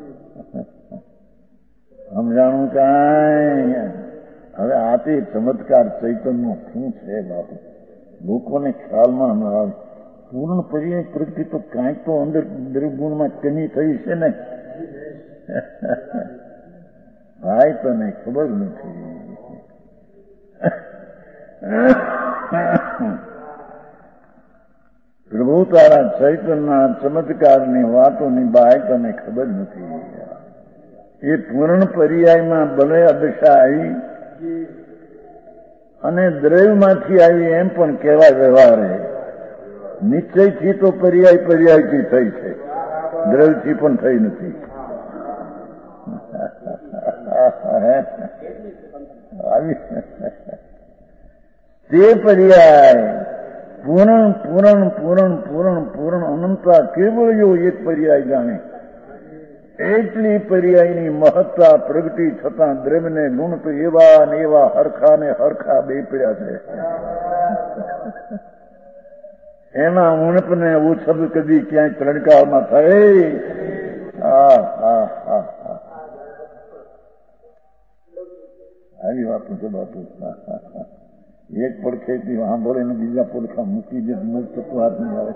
સમજાણું કાંઈ. હવે આથી ચમત્કાર ચૈતન્ય શું છે બાપુ, લોકોને ખ્યાલમાં ન આવે. પૂર્ણ પર્યાય પ્રગતિ તો કાંઈક તો અંદર દ્રવ્યગુણમાં કમી થઈ છે ને ભાઈ, તને ખબર નથી. પ્રભુ તારા ચૈતન્યના ચમત્કારની વાતોની બાય તને ખબર નથી. એ પૂર્ણ પર્યાયમાં ભલે અદશા આવી અને દ્રવ્યમાંથી આવી એમ પણ કહેવાય વ્યવહારે. નિશ્ચયથી તો પર્યાય પર્યાયથી થઈ છે, દ્રવ્યથી પણ થઈ નથી. તે પર્યાય પૂર્ણ પૂર્ણ પૂર્ણ પૂર્ણ પૂર્ણ અનંતા કેવળ જો એક પર્યાય જાણે, એટલી પર્યાયની મહત્તા પ્રગટી થતાં દ્રવ્યને ગુણ તો એવા ને એવા હરખા ને હરખા બે પડ્યા છે. એના ઉણપને ઉછબ કદી ક્યાંય ત્રણકાળમાં થઈ. હા હા હા હા આવી વાતો છે બાપુ. એક પડખેથી સાંભળે ને બીજા પડખા મૂકી દે, મુક્ત તો હાથ નહીં આવે.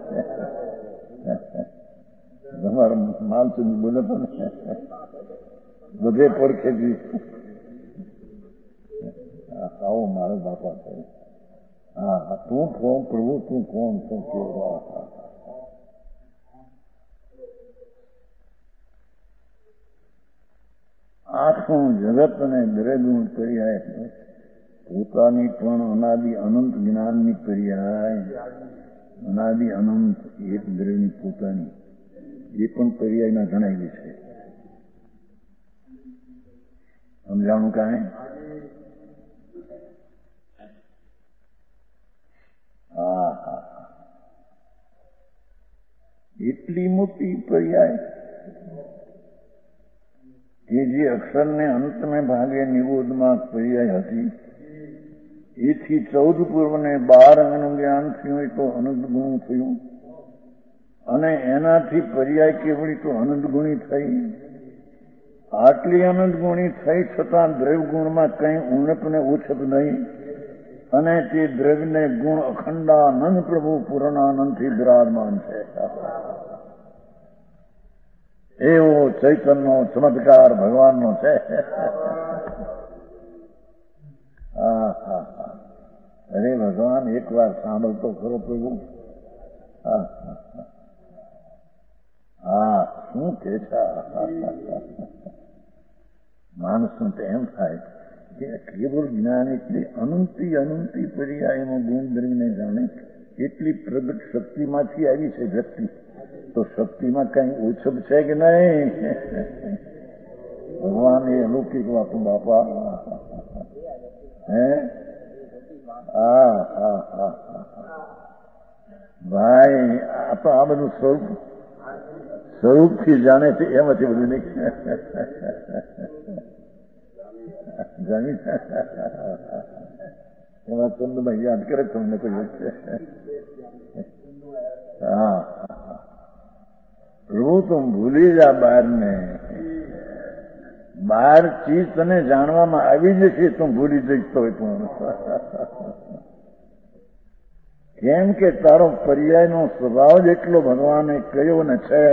તમારા માલચંદ બોલે પણ બધે પડખેથી આવો મારે બાપા છે. હા, તું કોણ પ્રભુ, તું કોણ તું કેવો. આખું જગત અને દ્રવ્યગુણ પર્યાય પોતાની પણ અનાદિ અનંત જ્ઞાનની પર્યાય, અનાદિ અનંત એક દ્રવ્યની પોતાની એ પણ પર્યાયમાં ગણાયેલી છે. સમજાણું કાંઈ? હા હા એટલી મોટી પર્યાય કે જે અક્ષરને અંતને ભાગે નિરોધમાં પર્યાય હતી, એથી ચૌદ પૂર્વને બાર અંગનું જ્ઞાન થયું તો અનંત ગુણ થયું, અને એનાથી પર્યાય કેવડી તો અનંત ગુણી થઈ. આટલી અનંત ગુણી થઈ છતાં દ્રવ્ય ગુણમાં કંઈ ઉણપ ને ઓછપ નહીં, અને તે દ્રવ્યને ગુણ અખંડાનંદ પ્રભુ પૂર્ણાનંદથી બિરાજમાન છે. એવો ચૈતન્યનો ચમત્કાર ભગવાનનો છે. હા હા હા અરે ભગવાન એક વાર સાંભળતો ખરો પ્રભુ. હા હા શું કે છે. માણસને તો એમ થાય કે કેવળ જ્ઞાન એટલી અનંતી અનંતી પર્યાયમાં ગુણ દ્રવ્યને જાણે, એટલી પ્રગટ શક્તિમાંથી આવી છે વ્યક્તિ. તો શક્તિમાં કઈ ઓછપ છે કે નહીં? ભગવાન એ અલૌકિક વાતો બાપા. હે હા હા હા ભાઈ, આ તો આ બધું સ્વરૂપ સ્વરૂપથી જાણે છે, એમાંથી બધું નહીં જાણી. એમાં ચંદભાઈ યાદ કરે તમને કોઈ વખતે. હા પ્રભુ તું ભૂલી જા બહાર ને, બહાર ચીજ તને જાણવામાં આવી જશે, તું ભૂલી જઈશ તો પણ. કેમ કે તારો પર્યાયનો સ્વભાવ જ એટલો ભગવાને કહ્યો ને છે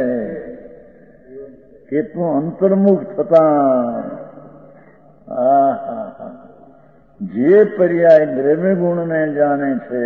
કે તું અંતર્મુખ થતા જે પર્યાય દ્રવ્ય ગુણને જાણે છે,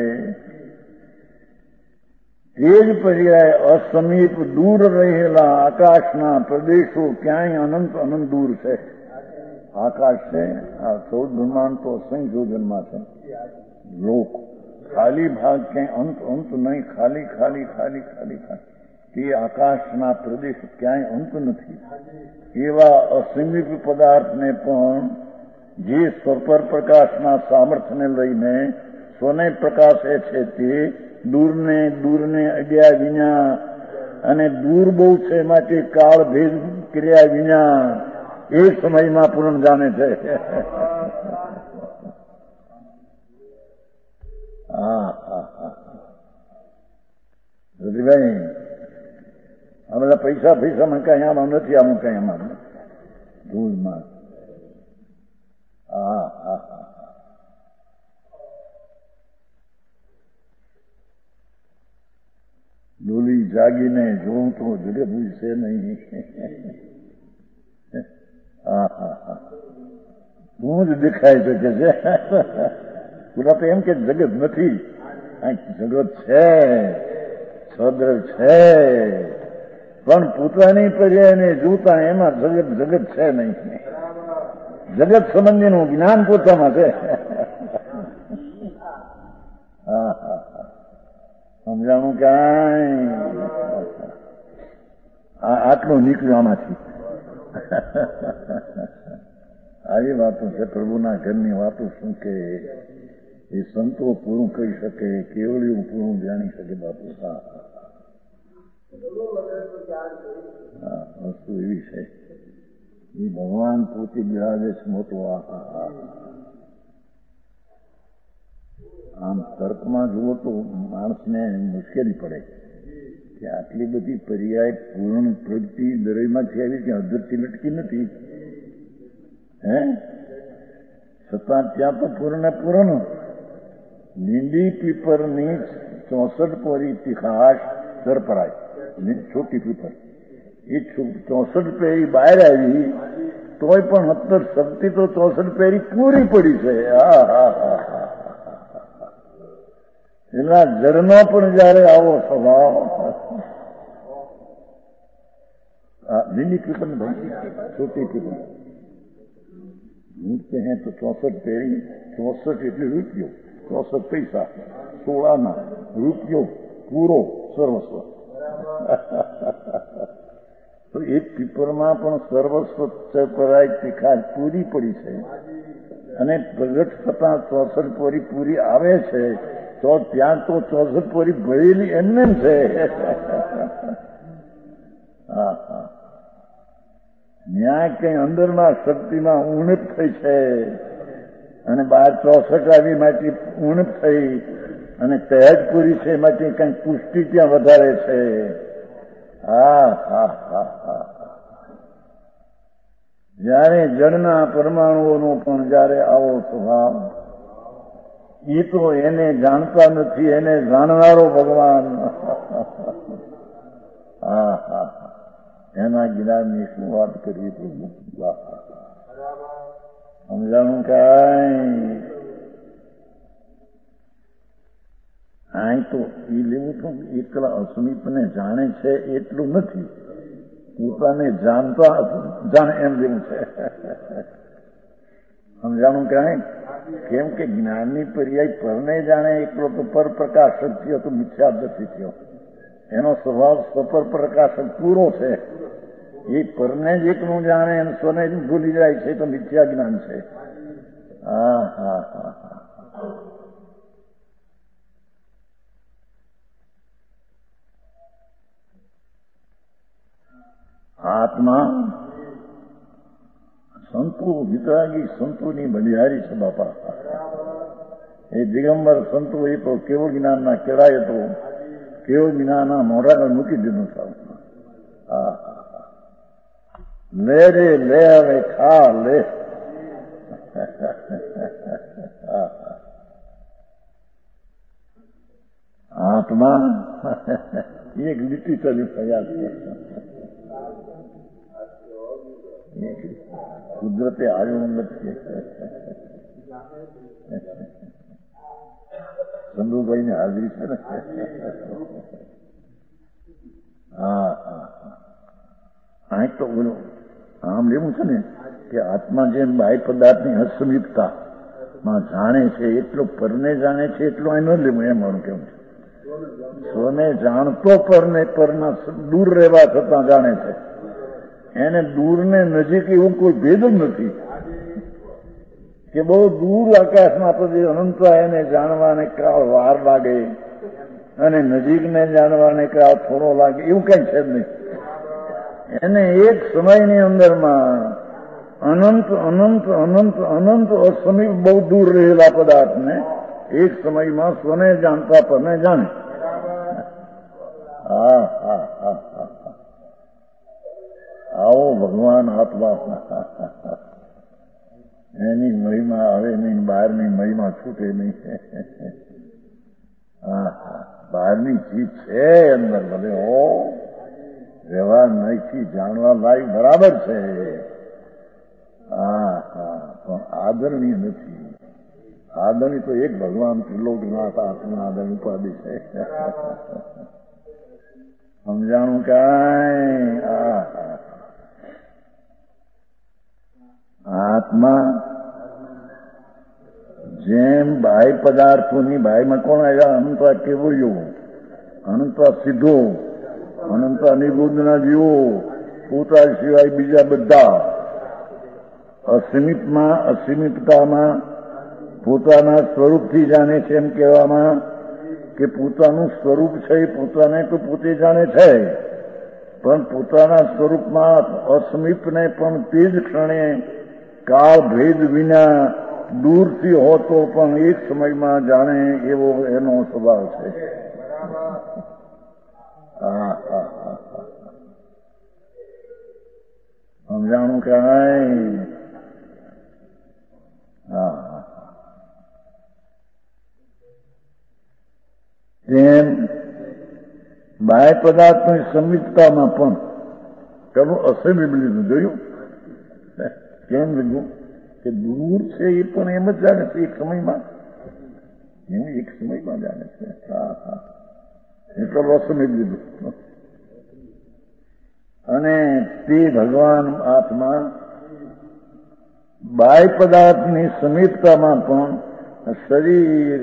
તે જ પર્યાય અસમીપ દૂર રહેલા આકાશના પ્રદેશો ક્યાંય અનંત અનંત દૂર છે. આકાશ છે, આ ચૌદ બ્રહ્માંડ તો સંશોધનમાં છે. લોક ખાલી ભાગ ક્યાંય અંત અંત નહીં, ખાલી ખાલી ખાલી ખાલી ખાલી તે આકાશના પ્રદેશ ક્યાંય અંત નથી. એવા અસીમિત પદાર્થને પણ જે સ્વપર પ્રકાશના સામર્થ્યને લઈને સ્વને પ્રકાશે છે તે દૂરને દૂરને અડ્યા વિના અને દૂર બહુ છે માટે કાળ ભેદ કર્યા વિના એ સમયમાં પૂર્ણ જાણે છે. હા હા હા રતિભાઈ આ બધા પૈસા પૈસામાં કઈ આમાં નથી, આમાં કઈ આમાં ધૂળમાં. હા હા હા ડોલી જાગીને જોઉં તો જગત છે નહીં. હા હા હા હું જ દેખાય છે કે છે પૂરા તો એમ કે જગત નથી, જગત છે, સદ્ર છે, પણ પોતાની પર્યાયને જોતા એમાં જગત જગત છે નહીં. જગત સંબંધીનું જ્ઞાન પોતામાં છે. હા હા હા સમજાણું કાંઈ આટલું નીકળ્યું આમાંથી. આવી વાતો છે પ્રભુના ઘરની વાતો. શું કે એ સંતો પૂરું કહી શકે, કેવળિયું પૂરું જાણી શકે બાપુ. હા હા વસ્તુ એવી છે એ ભગવાન પોતે બિરાજે છે મોટો. આ હા આમ તર્કમાં જુઓ તો માણસને મુશ્કેલી પડે કે આટલી બધી પર્યાય પૂર્ણ પ્રગતિ દરેકમાંથી આવી કે અધરથી લટકી નથી. હે છતાં ત્યાં તો પૂર્ણ પૂર્ણ લીંડી પીપરની ચોસઠ પોરી તીખાશ સરપરાય. છોટી પીપર એ ચોસઠ પેરી બહાર આવી તોય પણ સત્તર શક્તિ તો ચોસઠ પેરી પૂરી પડી છે. હા હા હા હા એના જરનો પણ જયારે આવો સ્વભાવ લીલી પીપર છોટી પીપર મૂર્તે હે તો ચોસઠ પેરી, ચોસઠ એટલે રૂપિયો, ચોસઠ પૈસા, સોળાના રૂપિયો પૂરો સર્વસ્વ. તો એક પીપરમાં પણ સર્વસ્વ કરાય તીખા પૂરી પડી છે અને પ્રગટ થતા ચોસઠ પોરી પૂરી આવે છે તો ત્યાં તો ચોસઠ પોરી ભરેલી એમને છે. હા હા ન્યાય કઈ અંદરના શક્તિમાં ઉણપ થઈ છે અને બાર ચોસઠ આવી માટે ઉણપ થઈ અને સહેજ પૂરી છે એમાંથી કઈ પુષ્ટિ ત્યાં વધારે છે. હા હા હા હા જયારે જળના પરમાણુઓનો પણ જયારે આવો સ્વભાવ એ તો એને જાણતા નથી, એને જાણનારો ભગવાન. હા હા એના જ્ઞાનની શું વાત કરવી પ્રભુ. સમજાણું કાંઈ આ તો એ લેવું તો એકલા અસ્મિતને જાણે છે એટલું નથી, પોતાને જાણતા જાણે એમ જેવું છે. સમજાણું કાંઈ કેમ કે જ્ઞાનની પર્યાય પરને જાણે એકલો તો પર પ્રકાશક થયો તો મિથ્યાદર્શી થયો. એનો સ્વભાવ સ્વપર પ્રકાશક પૂરો છે. એ પરને જ એકનું જાણે અને સ્વને જ ભૂલી જાય છે તો મિથ્યા જ્ઞાન છે. હા હા હા હા આત્મા સંતો વિતરાગી સંતોની બલિહારી છે બાપા. એ દિગંબર સંતો એ તો કેવો જ્ઞાનના કેળાય તો કેવો જ્ઞાનના મોઢા મૂકી દીધું સારું. હા લે રે લે હવે ખા લે. આત્મા એક લીટી ચાલ્યું પ્રયાસ કુદરતે આવ્યું નથી. ચંદુભાઈ ની હાજરી છે ને. હા હા આ તો બોલો આમ લેવું છે ને કે આત્મા જેમ બાહ્ય પદાર્થની હસ્તમિતતા માં જાણે છે એટલો પરને જાણે છે એટલું અહીં ન લેવું એમ મારું કેવું છે. સ્વને જાણતો પરને પરના દૂર રહેવા છતાં જાણે છે. એને દૂર ને નજીક એવું કોઈ ભેદ જ નથી. કે બહુ દૂર આકાશમાં તો જે અનંત એને જાણવાને કાળ વાર લાગે અને નજીકને જાણવાને કાળ થોડો લાગે એવું કઈ છે જ નહીં. એને એક સમયની અંદરમાં અનંત અનંત અનંત અનંત અસમીપ બહુ દૂર રહેલા પદાર્થને એક સમયમાં સ્વને જાણતા પરને જાણે. હા હા હા હા આવો ભગવાન આત્મા એની મહિમા આવે નહીં, બહારની મહિમા છૂટે નહીં. હા હા બહારની ચીજ છે અંદર ભલે હો, વ્યવહાર નથી જાણવા લાયક બરાબર છે. હા હા પણ આદરણીય નથી. આદરણી તો એક ભગવાન ત્રિલોકનાથ આત્મા આદરણી ઉપાધિ છે. સમજાણું કાંઈ? હા હા આત્મા જેમ બાહ્ય પદાર્થોની બાહ્યમાં કોણ આવ્યા? અનંતવા કેવળ્યો, અનંતવા સિદ્ધો, અનંતવા નિબુદ્ધના જીવો, પોતા સિવાય બીજા બધા અસીમિતમાં અસીમિતતામાં પોતાના સ્વરૂપથી જાણે છે. એમ કહેવામાં કે પોતાનું સ્વરૂપ છે એ પોતાને તો પોતે જાણે છે, પણ પોતાના સ્વરૂપમાં અસમીપને પણ તે જ ક્ષણે કાળ ભેદ વિના દૂરથી હોતો પણ એક સમયમાં જાણે એવો એનો સ્વભાવ છે. હા હા હા સમજાણું કાંઈ? હા તેમ બાહ્ય પદાર્થની સમીપતામાં પણ પેલું અસમીપ લીધું. જોયું કેમ લીધું? કે દૂર છે એ પણ એમ જ જાણે છે એક સમયમાં, એમ એક સમયમાં જાણે છે. હા હા એટલે અસમીપ લીધું. અને તે ભગવાન આત્મા બાહ્ય પદાર્થની સમીપતામાં પણ શરીર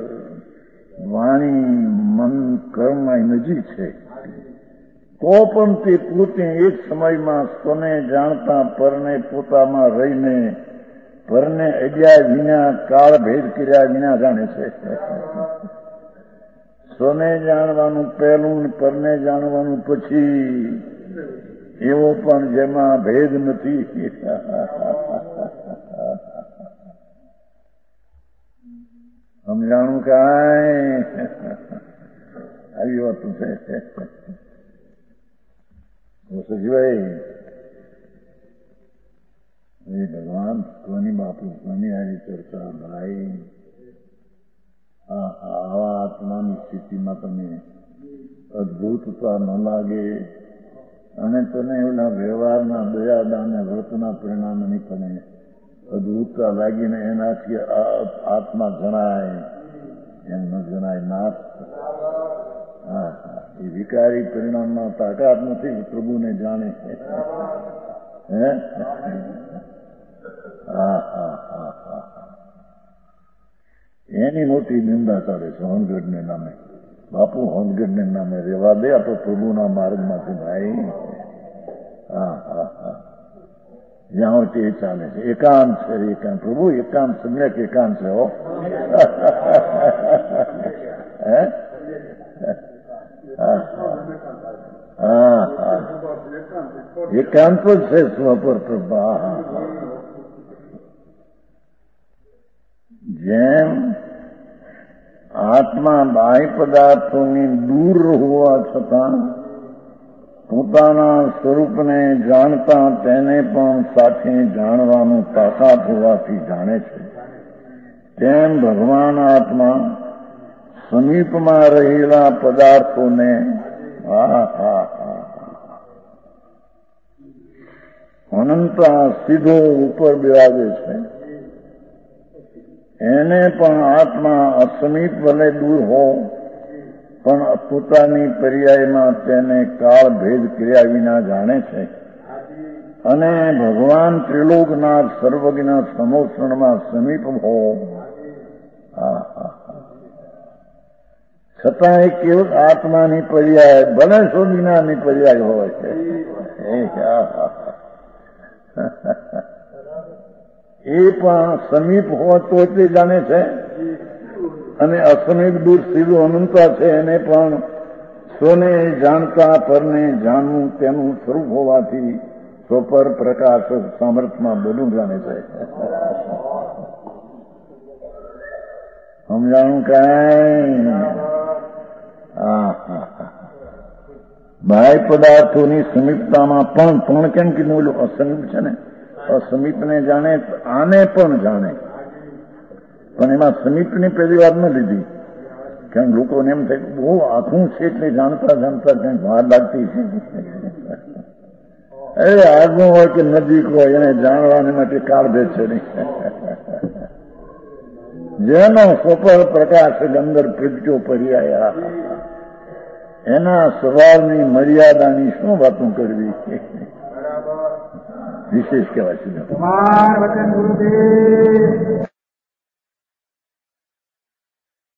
વાણી મન કર્મ નજીક છે, તો પણ તે પોતે એક સમયમાં સ્વને જાણતા પરને પોતામાં રહીને પરને અડ્યા વિના કાળ ભેદ કર્યા વિના જાણે છે. સ્વને જાણવાનું પહેલું, પરને જાણવાનું પછી, એવો પણ જેમાં ભેદ નથી. સમજાણું કાંઈ? આવી વાતું છે. સજીભાઈ એ ભગવાન સ્વની બાપુ સ્વની આવી ચર્ચા ભાઈ. આવા આત્માની સ્થિતિમાં તમે અદભુતતા ન લાગે અને તને એના વ્યવહારના દયાદાન અને વ્રતના પરિણામની તને અદભુતતા લાગીને એનાથી આત્મા જણાય એમ ન જણાય. નાથ હા હા એ વિકારી પરિણામમાં તાકાત નથી પ્રભુને જાણે. હે હા હા હા હા એની મોટી નિંદા ચાલે છે હોનગઢને નામે. બાપુ હોનગઢને નામે રેવા દે, આ તો પ્રભુના માર્ગમાંથી ભાઈ. હા હા હા જ્યાં તે ચાલે છે. એકાંત છે, એકાંત પ્રભુ એકાંત સમ્યક એકાંત છે. હો હે હા હા એકાંત જ છે સ્વપર પ્રભા. હા હા જેમ આત્મા બાહ્ય પદાર્થોની દૂર હોવા છતાં પોતાના સ્વરૂપને જાણતા તેને પણ સાથે જાણવાનું તાકાત હોવાથી જાણે છે, તેમ ભગવાન આત્મા સમીપમાં રહેલા પદાર્થોને હા હા હા અનંતા સીધો ઉપર બિરાજે છે. એને પણ આત્મા અસમીપ ભલે દૂર હો પણ પોતાની પર્યાયમાં તેને કાળ ભેદ કર્યા વિના જાણે છે. અને ભગવાન ત્રિલોકનાથ સર્વજ્ઞ સમોષણમાં સમીપ હો હા હા છતાં એ કેવળ આત્માની પર્યાય ભલે સોદીનાની પર્યાય હોય છે. એ પણ સમીપ હોય તો એટલી જાણે છે, અને અસમીપ દૂર સીધું અનંતા છે એને પણ સ્વને જાણતા પરને જાણવું તેનું સ્વરૂપ હોવાથી સ્વપર પ્રકાશ સામર્થ્યમાં બધું જાણે છે. સમજાણું કઈ? હા હા હા. બાહ્ય પદાર્થોની સમીપતામાં પણ પણ કેમ કીધું ઓલું અસમીપ છે ને, અસમીપને જાણે આને પણ જાણે, પણ એમાં સમીપની પહેલી વાત ન લીધી. કેમ લોકોને એમ થાય બહુ આખું છે એટલે જાણતા જાણતા કંઈક વાર લાગતી છે. એ આગળ હોય કે નજીક હોય એને જાણવાને માટે કાળભેદ છે નહીં. જેનો સ્વપર પ્રકાશ અંદર પ્રગટ્યો પર્યાયા એના સવારની મર્યાદાની શું વાતો કરવી, વિશેષ કહેવાય છે.